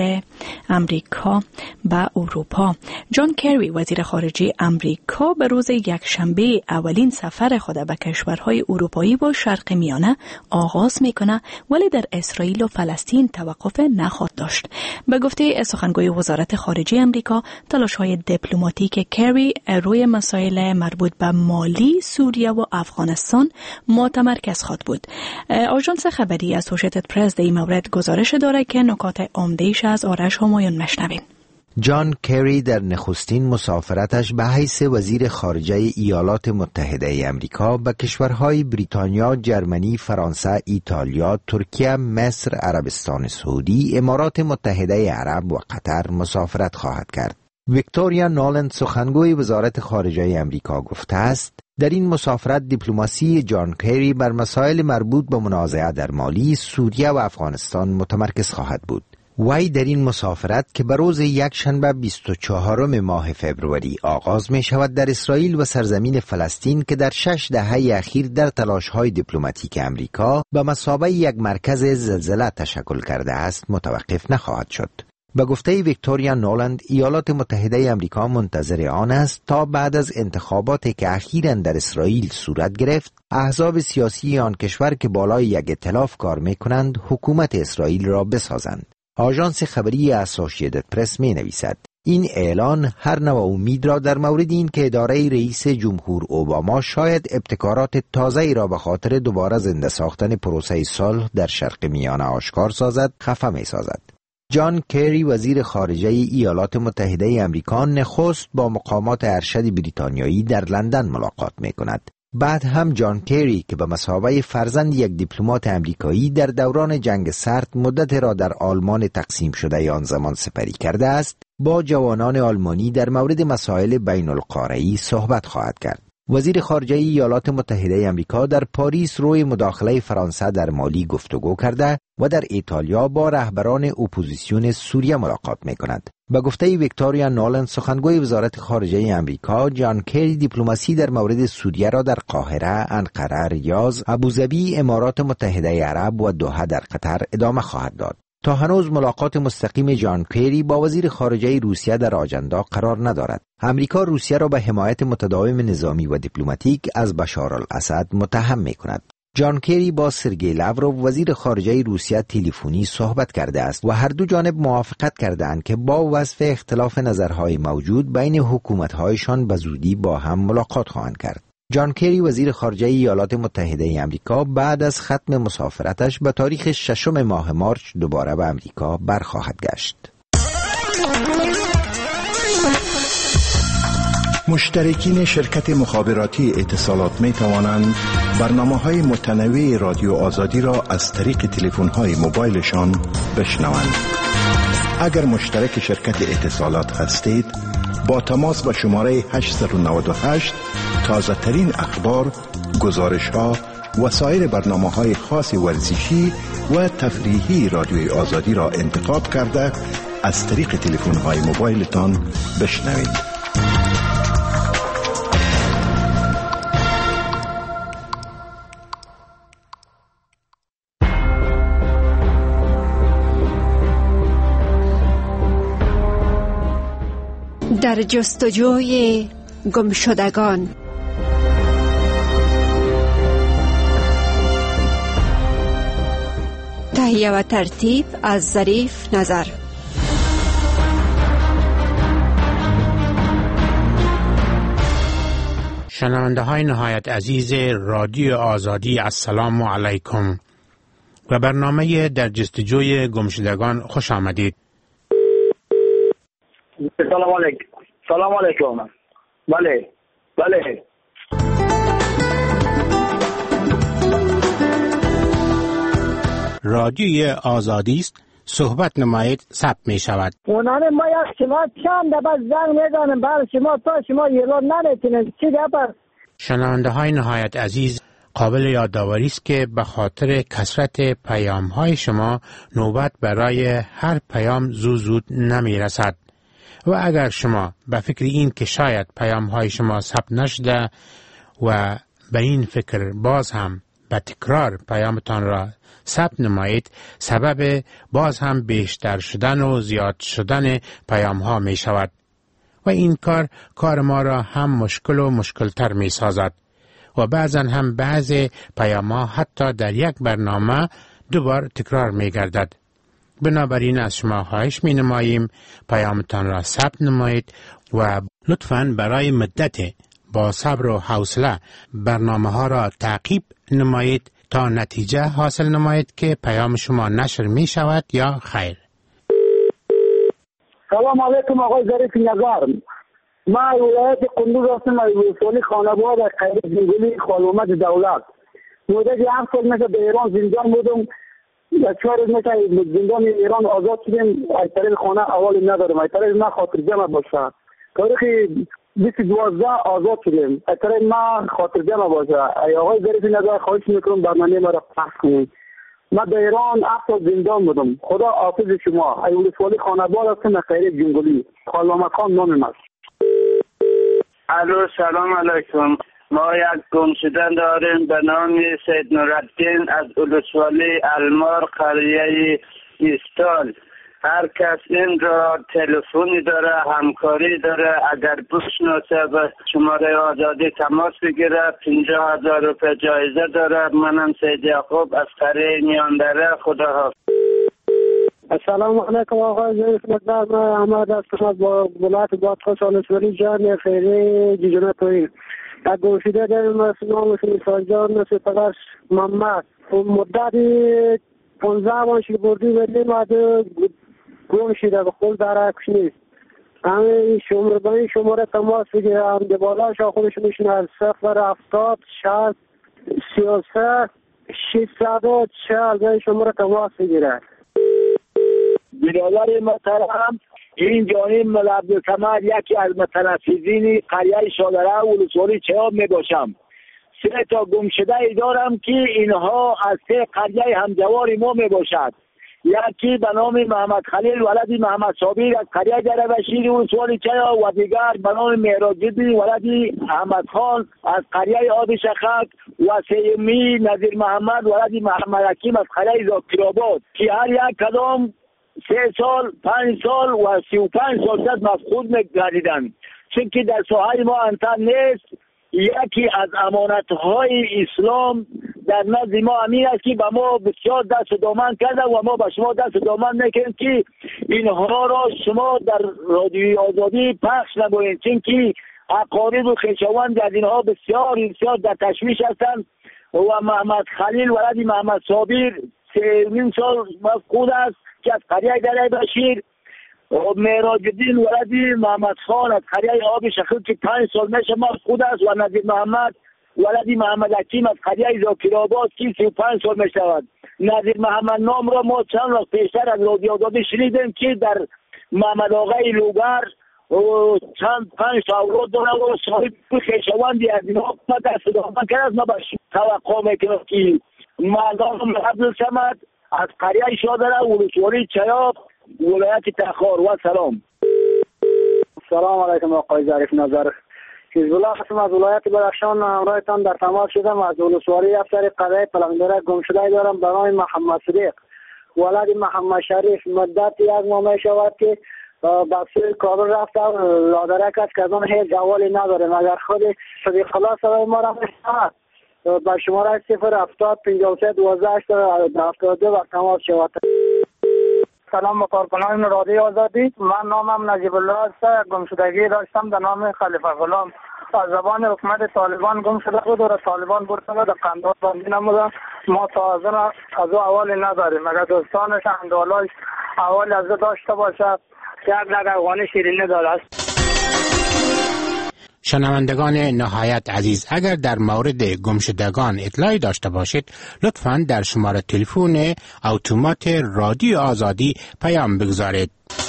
امریکا به اروپا. جان کری وزیر خارجه امریکا به روز یکشنبه اولین سفر خود به کشورهای اروپایی و شرق میانه آغاز میکنه، ولی در اسرائیل و فلسطین توقف نخواهد داشت. به گفته سخنگوی وزارت خارجه امریکا، تلاش‌های دیپلماتیک کری روی مسائل مربوط به مالی، سوریه و افغانستان متمرکز خواهد بود. آژانس خبری اسوشیتد پرس در این مورد گزارش داره که نکات عمده‌اش از آرش همایون مشنویم. جان کری در نخستین مسافرتش به حیث وزیر خارجه ایالات متحده امریکا به کشورهای بریتانیا، جرمنی، فرانسه، ایتالیا، ترکیه، مصر، عربستان سعودی، امارات متحده عرب و قطر مسافرت خواهد کرد. ویکتوریا نولند سخنگوی وزارت خارجه امریکا گفته است در این مسافرت دیپلماسی جان کری بر مسائل مربوط به منازعه در مالی، سوریه و افغانستان متمرکز خواهد بود. وی در این مسافرت که به روز یکشنبه 24 ماه فبروری آغاز می شود در اسرائیل و سرزمین فلسطین که در 6 دهه اخیر در تلاش‌های دیپلماتیک امریکا به مثابه یک مرکز زلزله تشکل کرده است متوقف نخواهد شد. به گفته ویکتوریا نولند، ایالات متحده امریکا منتظر آن است تا بعد از انتخاباتی که اخیراً در اسرائیل صورت گرفت، احزاب سیاسی آن کشور که بالای یک ائتلاف کار می‌کنند، حکومت اسرائیل را بسازند. آژانس خبری اسوشیتد پرس می‌نویسد این اعلان هر نوع امید را در مورد این که اداره رئیس جمهور اوباما شاید ابتکارات تازه‌ای را به خاطر دوباره زنده ساختن پروسه صلح در شرق میانه آشکار سازد خفه می‌سازد. جان کری وزیر خارجه ایالات متحده امریکا نخست با مقامات ارشد بریتانیایی در لندن ملاقات می‌کند. بعد هم جان کری که به مثابه فرزند یک دیپلمات امریکایی در دوران جنگ سرد مدت را در آلمان تقسیم شده آن زمان سپری کرده است، با جوانان آلمانی در مورد مسائل بین القاره‌ای صحبت خواهد کرد. وزیر خارجه ایالات متحده امریکا در پاریس روی مداخله فرانسه در مالی گفتگو کرده و در ایتالیا با رهبران اپوزیسیون سوریه ملاقات می‌کند. به گفته ویکتوریا نولند سخنگوی وزارت خارجه امریکا، جان کری دیپلماسی در مورد سوریه را در قاهره، انقره، ریاض، ابوظبی، امارات متحده عرب و دوحه در قطر ادامه خواهد داد. تا هنوز ملاقات مستقیم جان کری با وزیر خارجه روسیه در آجندا قرار ندارد. امریکا روسیه را به حمایت متداوم نظامی و دیپلماتیک از بشار الاسد متهم می‌کند. جان کری با سرگئی لاوروف وزیر خارجه روسیه تلفنی صحبت کرده است و هر دو جانب موافقت کردند که با وصف اختلاف نظرهای موجود بین حکومت‌هایشان به زودی با هم ملاقات خواهند کرد. جان کری وزیر خارجه ایالات متحده آمریکا بعد از ختم مسافرتش به تاریخ 6 ماه مارچ دوباره به آمریکا برخواهد گشت. مشترکین شرکت مخابراتی اتصالات می توانند برنامه‌های متنوع رادیو آزادی را از طریق تلفن‌های موبایلشان بشنوند. اگر مشترک شرکت اتصالات هستید، با تماس با شماره 898 تازه ترین اخبار، گزارش‌ها و سایر برنامه‌های خاص ورزشی و تفریحی رادیوی آزادی را انتخاب کرده از طریق تلفن‌های موبایلتان بشنوید. در جستجوی گمشدگان. تهیه و ترتیب از ظریف نظر. شنونده های نهایت عزیز رادیو آزادی، السلام علیکم و برنامه در جستجوی گمشدگان خوش آمدید. سلام علیکم. بله. رادیوی آزادی است، صحبت نمایید ثبت می شود. اونانه ما یک شما چند دفعه زنگ میزنیم برای شما تا شما ایران نمیتونید. چی دفعه؟ شنونده های نهایت عزیز، قابل یادآوری است که به خاطر کثرت پیام های شما نوبت برای هر پیام زود نمی رسد و اگر شما به فکر این که شاید پیام های شما ثبت نشده و به این فکر باز هم به تکرار پیامتان را ثبت نمایید، سبب باز هم بیشتر شدن و زیاد شدن پیام ها می شود و این کار ما را هم مشکل و مشکلتر می سازد و بعضا هم بعض پیام ها حتی در یک برنامه دوبار تکرار می گردد. بنابراین از شما خواهش می نماییم پیامتان را ثبت نمایید و لطفاً برای مدت با صبر و حوصله برنامه ها را تعقیب نمایید تا نتیجه حاصل نمایید که پیام شما نشر می شود یا خیر. سلام علیکم آقای ظریف نظر. ما ولایت قندوز هستم، از ولسوالی خانواد خیر جنگلی خالومت دولت. مدت 7 سال مثل به ایران زندان بودم. 4 روز مثل زندان ایران آزاد شدیم. از طریق خانه اول ندارم، از طریق ما خاطر جمع باشه. تاریخ 2012 آزاد شدیم، از طریق ما خاطر جمع باشه. ای آقای ظریف نظر خواهش میکنم برنامه ما را پخش کنید. ما به ایران 7 سال زندان بودم. خدا حافظ شما. ای ولسوالی خانواد هستم، خیر جنگلی خالومت خان نامم است. الو سلام علیکم. ما یک گمشدن داریم به نام سید نورالدین از ولسوالی المار قریه ایستال. هر کس این را تلفنی داره، همکاری داره، اگر بشناسه به شماره آزادی تماس بگیره. 50,000 روپیه جایزه داره. منم سید یعقوب از قریه میاندره. خدا حافظ. السلام علیکم آقای ظریف نظر. من احمد هستم از ولایت بادغیس ولسوالی جمع خیریه جیجونه تویی. یک گمشده داریم از نامش میساجان مثل پدرش محمد. مدت 15 ماهش که بردی بدیم از گم شده به خود درکش نیست. همه شماره تماس بگیره. هم دبالاش خودش میشونه از 070 60 33 640 به شماره تماس بگیره. برادر محترم، این جانب ملا عبدالصمد یکی از متنفذین قریه شادره ولسوالی چهاب می باشم. 3 تا گمشده ای دارم که اینها از 3 قریه همجوار ما می باشد. یکی به نام محمد خلیل ولدی محمد صابر از قریه جربشیر ولسوالی چیا و دیگر به نام مهراجدی ولدی احمد خان از قریه آب شخک و سیمی نظیر محمد ولدی محمد حکیم از قریه زاکرآباد که هر یک کدام 3 سال 5 سال و 35 سال مفقود می‌گردیدند. چون که در ساحه ما انتر نیست. یکی از امانت‌های اسلام در نزد ما امین است که به ما بسیار دست و دامن کرده و ما به شما دست و دامن میکنیم که اینها را شما در رادیوی آزادی پخش نمایید، چون که اقارب و خویشاوند از اینها بسیار بسیار در تشویش هستند و محمد خلیل ولد محمد صابر 3 سال مفقود است که از قریه دره بشیر و معراج الدین ولد محمد خان از قریه آب شخص که 5 سال میشه مفقود است و نظیر محمد ولد محمد حکیم از قریه ذاکرآباد که 35 سال میشود. نظیر محمد نام را ما چند وقت پیشتر از رادیو آزادی شنیدیم که در محمد آقای لوگر و چند 5 تا اولاد داره و صاحب خویشاوندی از اینها دست دامن کرد. ما باش توقع میکنم که مردم عبدالصمد از قریه شادره ولسوالی چیاب ولایت تخار. و سلام. سلام علیکم آقای ظریف نظر. حزب الله هستم از ولایت بدخشان. همراهتان در تماس شدم. از ولسوالی افسر قریه پلنگدره گمشده دارم به نام محمد صدیق ولد محمد شریف. مدت 1 ماه می شود که بخشی کابل رفته لادرک است که از آن هیچ جوالی نداره مگر خود صدیق الله صدای ما را میشنود. با شماره 070 53 12 72 و تماس شود. سلام به کارکنان رادیو آزادی. من نامم نجیب الله است. گمشدگی داشتم به نام خلیفه غلام. از زبان حکومت طالبان گم شده بود و طالبان برده بود قندار بندی نموده. ما تا از او احوالی نداریم مگر دوستانش اندوالایش احوالی از او داشته باشد. یک نگوانی شیرینی داره است. شنوندگان نهایت عزیز، اگر در مورد گمشدگان اطلاعی داشته باشید لطفاً در شماره تلفن اتومات رادیو آزادی پیام بگذارید.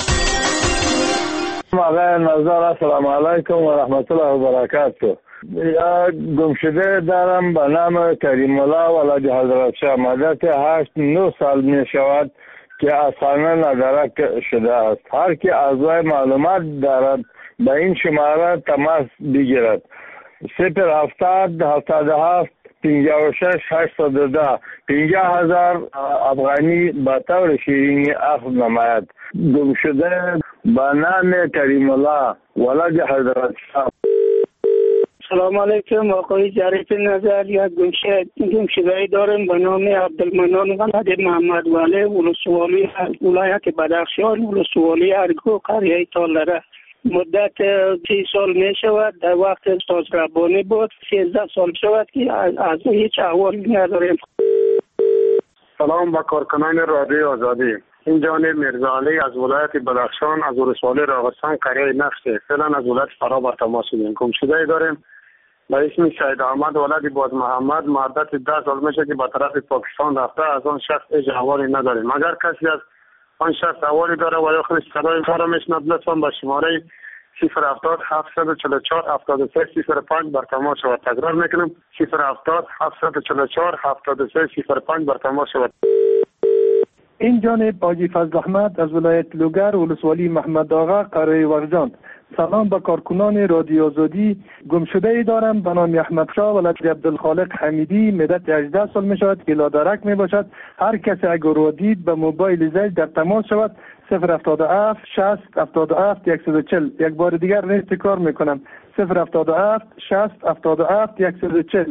آقای نظر السلام علیکم و رحمت الله و برکاته. یا گمشده دارم به نام کریم الله ولد حضرت شاه. مدت 8-9 سال می شود که از خانه ندرک شده است. هر کی اعضای معلومات دارد به این شماره تماس بگیرد. 070 77 56 810 50,000 افغانی به طور شیرینی اخذ نماید. گمشده به نام کریم الله ولد حضرت شاه. سلام علیکم آقای ظریف نظر. یک گمشده‌ای دارم به نام عبدالمنان ولد محمد ولی ولسوالی ولایت بدخشان ولسوالی ارگو قریه تالره. مدت 30 سال می شود. در وقت استاد ربانی بود. 13 سال شود که از هیچ احوالی نداریم. سلام به کارکنان رادیو آزادی. این جانب میرزا علی از ولایت بدخشان از ولسوالی راغستان قریه نفته. فعلا از ولایت فرا بر تماس شدیم. گمشده داریم به اسم سید احمد ولد باز محمد. مدت 10 سال میشه که به طرف پاکستان رفته. از آن شخص هیچ احوالی نداریم. اگر کسی از آن شخص احوالی داره و یا خودش صدای ما را میشنود لطفاً به شماره 070 744 73 05 بر تماس شود. تکرار میکنم 070 744 73 05 بر تماس شود. این جانب حاجی فضل احمد از ولایت لوگر ولسوالی محمد آقا قریه ورجان. سلام به کارکنان رادیو آزادی. گمشده ای دارم به نام احمد شاه ولد عبدالخالق حمیدی. مدت 18 سال می شود که لادرک می باشد. هر کسی اگر رو دید به موبایل زیل در تماس شود. 077 60 77 140. یک بار دیگر نیست تکرار می کنم 077 60 77 140.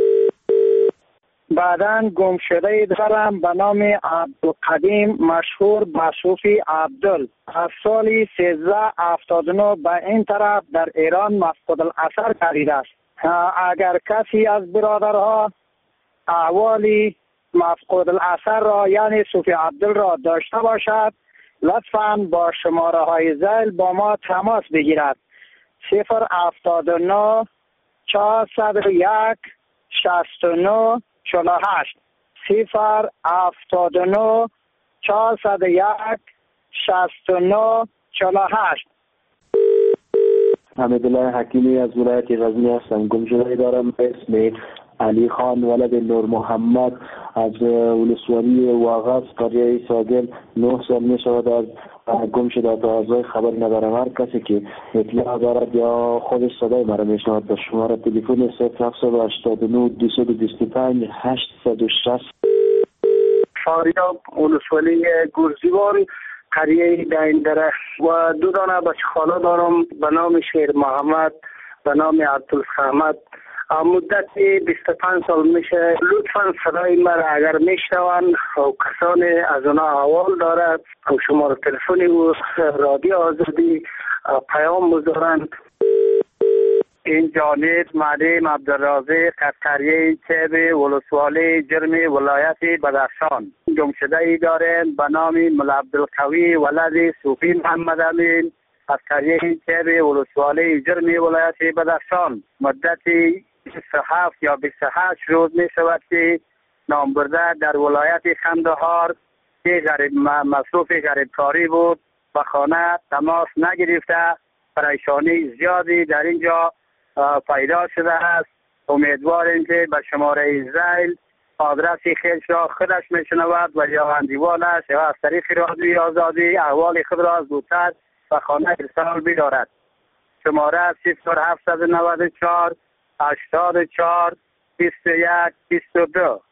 بعداً گمشده دارم به نام عبدالقدیم مشهور به صوفی عبدال. از سال 1379 به این طرف در ایران مفقود الاثر گردیده است. اگر کسی از برادرها احوالی مفقود الاثر را یعنی صوفی عبدال را داشته باشد لطفاً با شماره های ذیل با ما تماس بگیرد. 079 401 69 48 079 401 69 48. حمیدالله حکیمی از ولایت غزنی هستم. گمشده دارم به اسم علی خان ولد نور محمد از ولسوالی واغاز قریه ساگل. 9 سال می شود از گم شده. تا از خبر ندارم. هر کسی که اطلاع دارد یا خودش صدای مرا می شود به شماره تلفن 0789 225 860. شاریاب ولسوالی گرزیوار قریه دایندره و 2 دانه بچه خاله دارم به نام شیر محمد به نام عبدالصمد مدت 25 سال میشه. لطفا صدای من اگر میشنون و کسانی از اونا احوال دارد و شماره تلفنی و رادیو آزادی پیام بذارند. این جانب معلم عبدالرازق از قریه چیب ولسوالی جرمی ولایت بدخشان. گمشده ای داریم به نام ملا عبدالقوی ولد صوفی محمد امین از قریه چیب ولسوالی جرمی ولایت بدخشان. مدتی 27 یا 28 روز می شود که نامبرده در ولایت خندهار که مصروف غریبکاری بود و خانه تماس نگرفته. پریشانی زیادی در اینجا پیدا شده است. امیدواریم که به شماره زیل آدرس خیلش را خودش میشنود و یا اندیوانش یا از طریق رادیوی آزادی احوال خود را زودتر و خانه ارسال بدارد. شماره 0794 84 21 22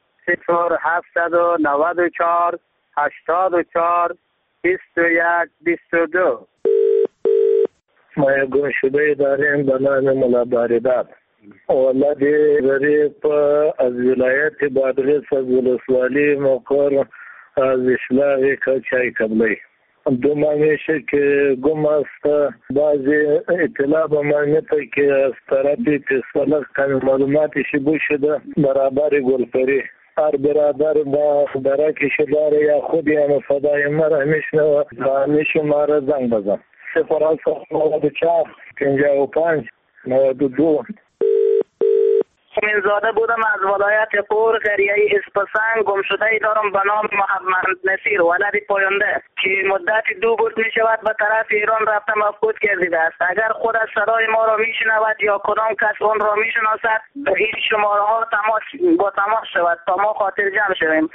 0794 84 21 22. ما یک گمشده داریم به نام ملا بارداد ولد ظریف از ولایت بادغیس از ولسوالی مقر از اشلاغ کوچای قبلی. دو ماه میشه که گم است. بعضی اطلاع به ما میده که از طرف پسفلق کمی معلوماتش بو شده برابر گلپری. هر برادر با درکش داره یا خود یا صدای مرا میشنوه و همیشه مرا زنگ بزن. 094 55 92. خمیزاده بودم از ولایت پور قریه اسپسنگ. گمشده ای دارم به نام محمد نصیر ولد پاینده که مدت 2 بود می شود به طرف ایران رفته مفقود کرده است. اگر خود صدای ما را می شنود یا کدام کس اون را می شناسد به این شماره ها تماس شود تا ما خاطر جمع شویم.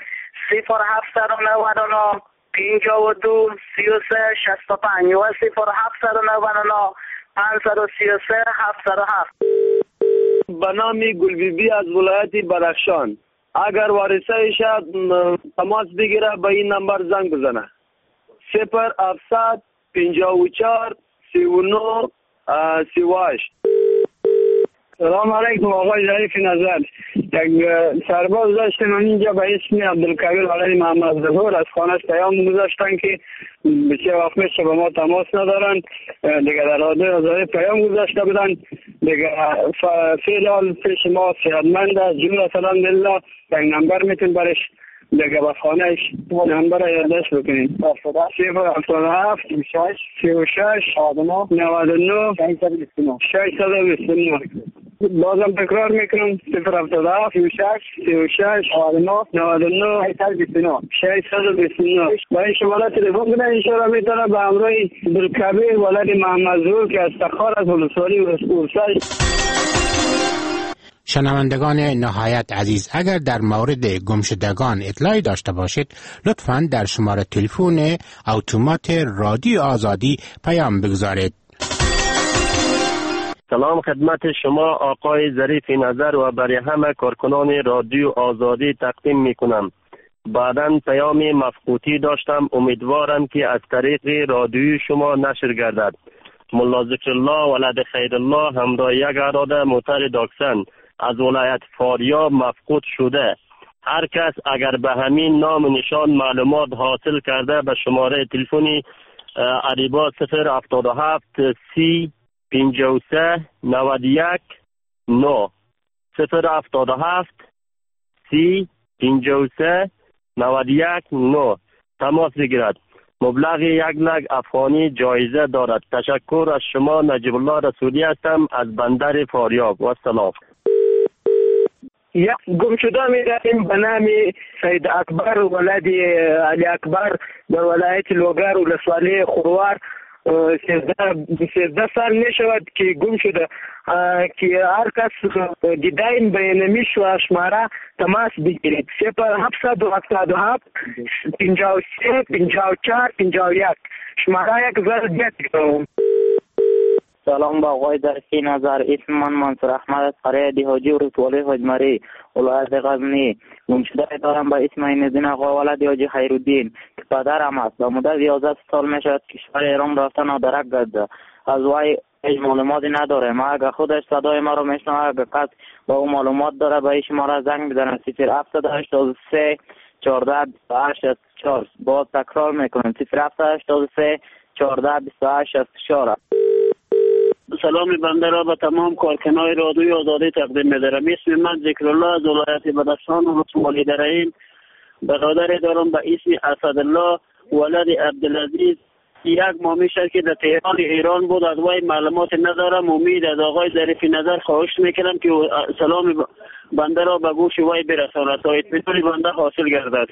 0799 52 33 65 و 0799 533 707. به نام گلبیبی از ولایت بدخشان. اگر وارثه شد تماس بگیره به این نمبر زنگ بزنه. 0700 54 39 38. سلام علیکم آقای ظریف نظر. یک سرباز داشتیم اینجا به اسم عبدالقوی ولد محمد ظهور از خانه پیام گذاشتن که بسیار وقت میشه به ما تماس ندارن. دیگه در رادیو آزادی پیام گذاشته بودن. دیگه فعلا پیش ما صحتمند است. جمله سلام لله. یک نمبر میتون برش دیگه به خانهش نمبر را یادداشت بکنین. 077 36 99 629. بازم تکرار میکنم 077 36 99 629. با این شماره تلفن کنه انشاءالله میتونه به همراه عبدالقوی ولد محمد ظهور که از تخار از ولسوالی ورسای. شنوندگان نهایت عزیز، اگر در مورد گمشدگان اطلاعی داشته باشید لطفاً در شماره تلفن اتومات رادیو آزادی پیام بگذارید. سلام خدمت شما آقای ظریف نظر و برای همه کارکنان رادیو آزادی تقدیم می کنم. بعداً پیام مفقودی داشتم، امیدوارم که از طریق رادیو شما نشر گردد. ملا ذکرالله ولد خیرالله همراه یک اراده موتر داکسن از ولایت فاریاب مفقود شده. هر کس اگر به همین نام نشان معلومات حاصل کرده به شماره تلفنی عریبا 077 30 53 91 9 077 30 53 91 9 تماس بگیرد. مبلغ 1 لک افغانی جایزه دارد. تشکر از شما. نجیب الله رسولی هستم از بندر فاریاب و سلام. یک گمشده می داریم به نام سید اکبر ولد علی اکبر در ولایت لوگر ولسوالی خوروار. 13 سال می شود که گم شده که هر کس دیداین بینمیش و شماره تماس بگیرید. 0777 53 54 51 شماره یک ذره دیت. سلام با آقای ظریفی نظر. اسم من منصور احمد از قریه دیهاجی و ولسوالی حاجمری ولایت غزنی. گمشده دارم به اسم عین‌الدین آقا ولد حاجی خیرالدین که پدرم است. در مدت 11 سال میشود کشور ایران رفته نادرک گشته. از وی هیچ معلوماتی ندارم. اگر خودش صدای ما رو میشنوه، اگر کس با او معلومات داره به این شماره زنگ بزنه 0783 14 28 64. باز تکرار میکنم 0783 14 28 64. سلام بنده را به تمام کارکنان رادیوی آزادی تقدیم می‌دارم. اسم من ذکرالله از ولایت بدخشان و ولسوالی درعین. برادری دارم به اسم اسدالله ولد عبدالعزیز. یک ماه میشه که در تهران ایران بود. از وی معلومات ندارم. امید از آقای ظریفی نظر خواهش میکنم که سلام بنده را به گوش وی برساند تا اطمینان بنده حاصل گردد.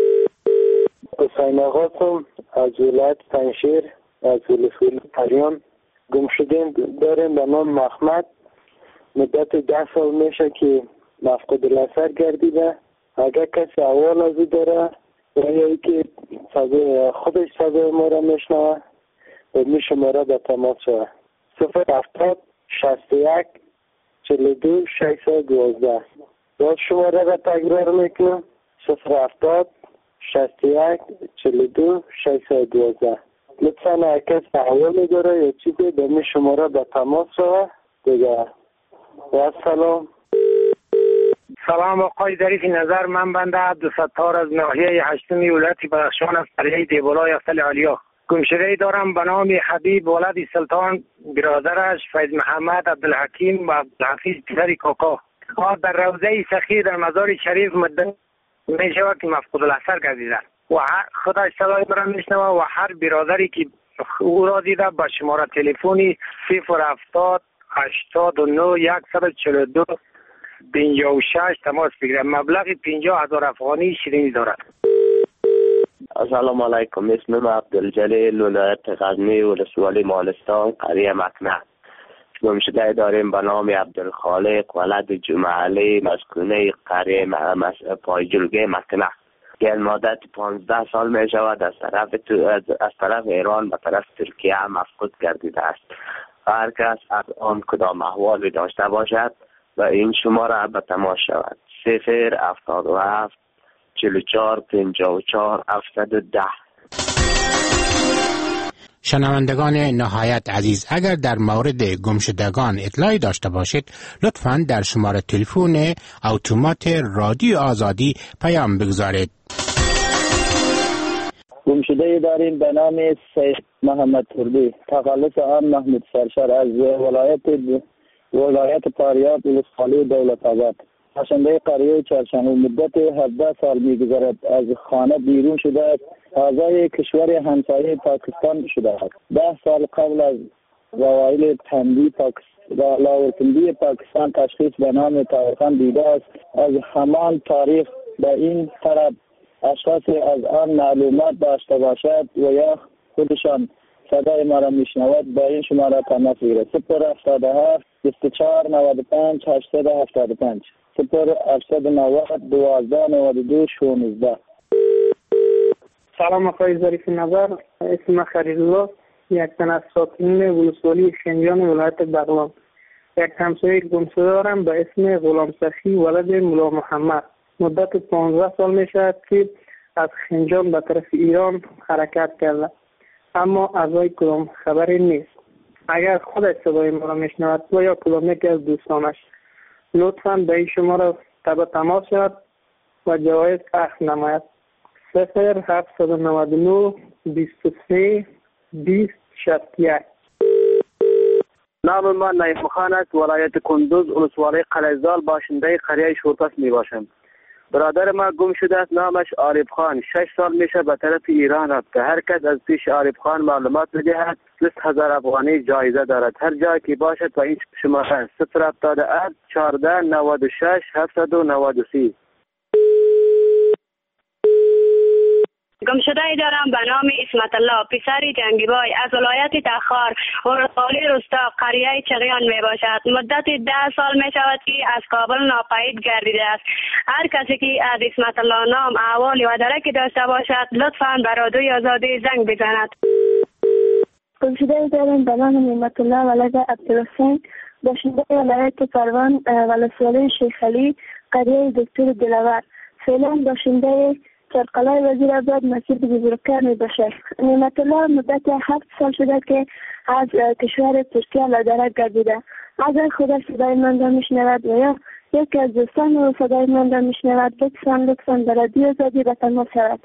حسین آقا از ولایت پنجشیر از ولسوالی پریان. گمشده داریم به نام محمد. مدت 10 سال میشه که مفقود الاثر گردیده. اگر کسی احوال از او داره و یا که خودش صدای ما را میشنوه و می شماره به تماس شود 070 61 42 612. باز شماره را تکرار میکنم 070 61 42 612. لطفاً اگر کسی احوالی داره یا چیزی به می شماره به تماس شود دیگه. و سلام. سلام آقای ظریفی نظر. من بنده عبدالستار از ناحیه هشتمی ولایت بدخشان از قریه دیبولای اصل علیا. گمشده دارم به نام حبیب ولد سلطان، برادرش فیض محمد عبدالحکیم و عبدالحفیظ پسر کاکا. در روضه سخی در مزار شریف مدت می شود که مفقود الاثر گردیده و خودش صدای مرا میشنوه و هر برادری که او را دیده با شماره تلفنی 070 89 142 56 تماس بگیرد. مبلغ 50,000 افغانی شیرینی دارد. السلام علیکم. اسم من عبدالجلیل ولایت غزنی ولسوالی مالستان قریه مکنه. گمشده داریم به نام عبدالخالق ولد جمعه مسکونه قریه پایجلگه مکنه. که مدت 15 سال می شود از طرف ایران به طرف ترکیه مفقود گردیده است. هر کس از آن کدام احوالی داشته باشد و این شماره به تماس شود 077 44 54 710. شنوندگان نهایت عزیز، اگر در مورد گمشدگان اطلاعی داشته باشید لطفاً در شماره تلفن اتومات رادیو آزادی پیام بگذارید. گمشده داریم به نام سید محمد تردی، تخلص آن محمود سرشار از ولایت فاریاب ولسوالی دولت آباد. باشنده قریه چهارشنبه. مدت 17 سال میگذرد از خانه بیرون شده است. اعضای کشور همسایه پاکستان شده است. 10 سال قبل از اوایل لاورکندی پاکستان تشخیص به نام طاهرخان دیده است. از همان تاریخ به این طرف اشخاصی از آن معلومات داشته باشد و یا خودشان صدای ما را میشنود با این شماره تماس بگیرد 077 24 95 875 0790 12 92 16. سلام آقای ظریفی نظر. اسم خلیل‌الله، یک تن از ساکنین ولسوالی شنجان ولایت بغلان. یک همسایه گمشده دارم به اسم غلام سخی ولد مولا محمد. مدت 15 سال می شود که از خنجان به طرف ایران حرکت کرده، اما از وی کدام خبری نیست. اگر خودش صدای ما را میشنود و یا کدام یکی از دوستانش لطفاً به این شماره تماس شود و جوایز اخذ نماید 0799 23 20 61. نام من نعیم خان است. ولایت کندوز ولسوالی قلیزال باشنده قریه شورپس می باشم. برادر ما گم شده است. نامش عارف خان. 6 سال میشه به طرف ایران رفته. هر کس از پیش عارف خان معلومات بدهد 20,000 افغانی جایزه دارد. هر جایی که باشد و این شماره 077 14 96 793. گمشده دارم به نام اسمت الله، پسر جنگیبای از ولایت تخار ولسوالی رستا قریه چغیان می باشد. مدت 10 سال می شود که از کابل ناپدید گردیده است. هر کسی که از اسمت الله نام احوالی و درکی داشته باشد لطفاً به رادیوی آزادی زنگ بزند. گمشده داریم به نام نعمت الله ولد عبدالحسین، باشنده ولایت پروان ولسوالی شیخ علی، قریه دکتر دلاور. فعلا باشنده سرقلعه وزیرآباد مسجد بزرگکار میباشد. نعمت الله مدت 7 سال شده که از کشور ترکیه لادرک گردیده. اگر خدا صدای من را میشنود و یا یکی از دوستان و صدای من را میشنود، لطفاً به رادیو آزادی به تماس شود.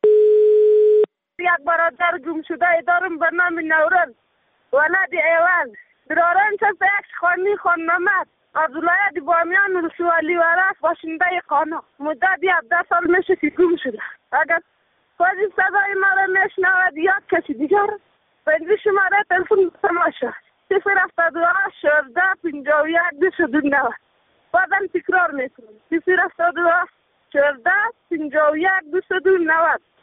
یک برادر گم شده دارم به نام نوران ولد ایوان. دراران چست یک خانی خانمت از ولایت بامیان ولسوالی ورس باشنده قانا. مدت 17 سال میشه که گم شده. اگر خودی صدای ما را میشنود یا کسی دیگر بندی شماره تلفن تماشا 072 14 51 229. بعدم تکرار میکنم 072 14 51 229.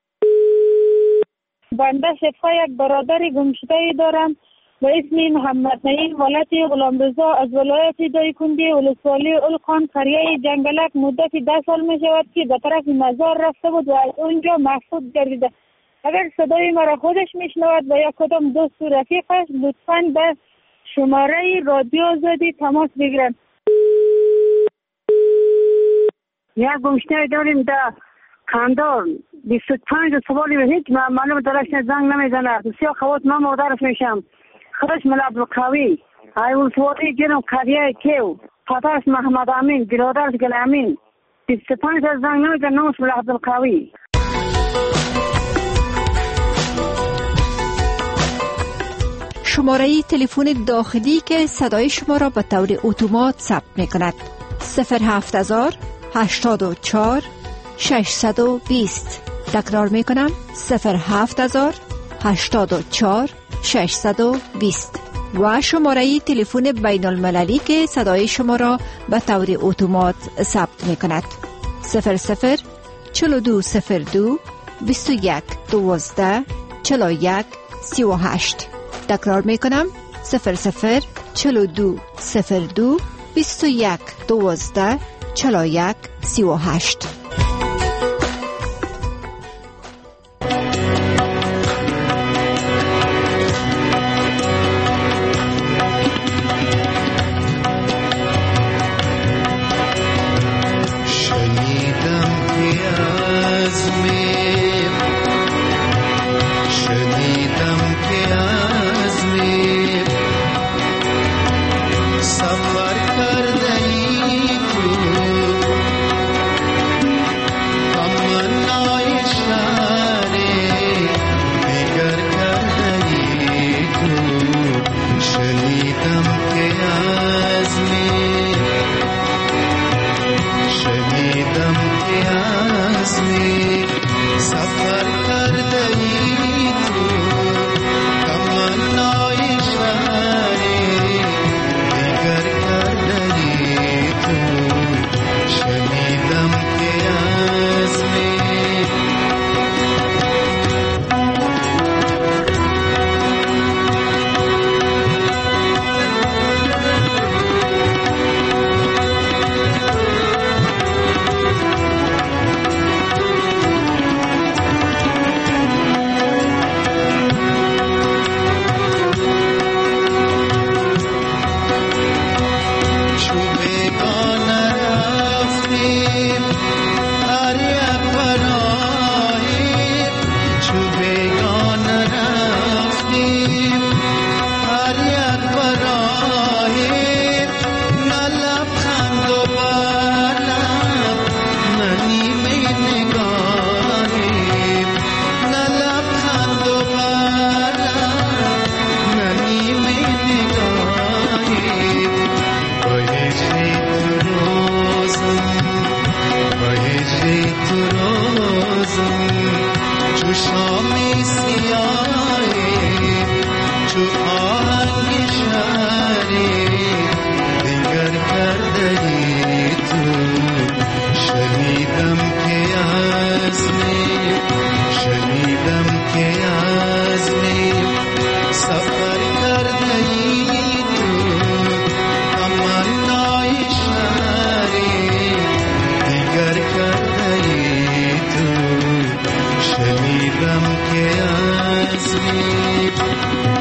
بنده شفقه یک برادر گمشده دارم به اسم محمد نعیم ولد غلامرضا از ولایت دایکنډي ولسوالی الخان قریه جنگلک. مدت 10 سال می شود که به طرف مزار رفته بود و از اونجا مفقود گردیده. اگر صدای مرا خودش میشنود و یا کدام دوست و رفیقش لطفاً به شماره رادیو آزادی تماس بگیرند. یک گمشده داریم در خاندان 25 سوالی به هیچ معلوم درش زنگ نمیزنه. بسیار خوات من مادرش میشم. خرش مل عبدالقوی ایول سوالی جنم قریه کیو پدرش محمد امین برادرش گل امین 25 زنگ نمیزنه. نامش مل عبدالقوی. شماره تلفن داخلی که صدای شما را به طور اتومات ثبت می کند 07000 84 620. تکرار می کنم 07000 84 620 و شماره تلفن بین المللی که صدای شما را به طور اتومات ثبت می کند 00 4202 21 12 41 38. تکرار می کنم 00 4202 21 12 41 38. شنیدم که از می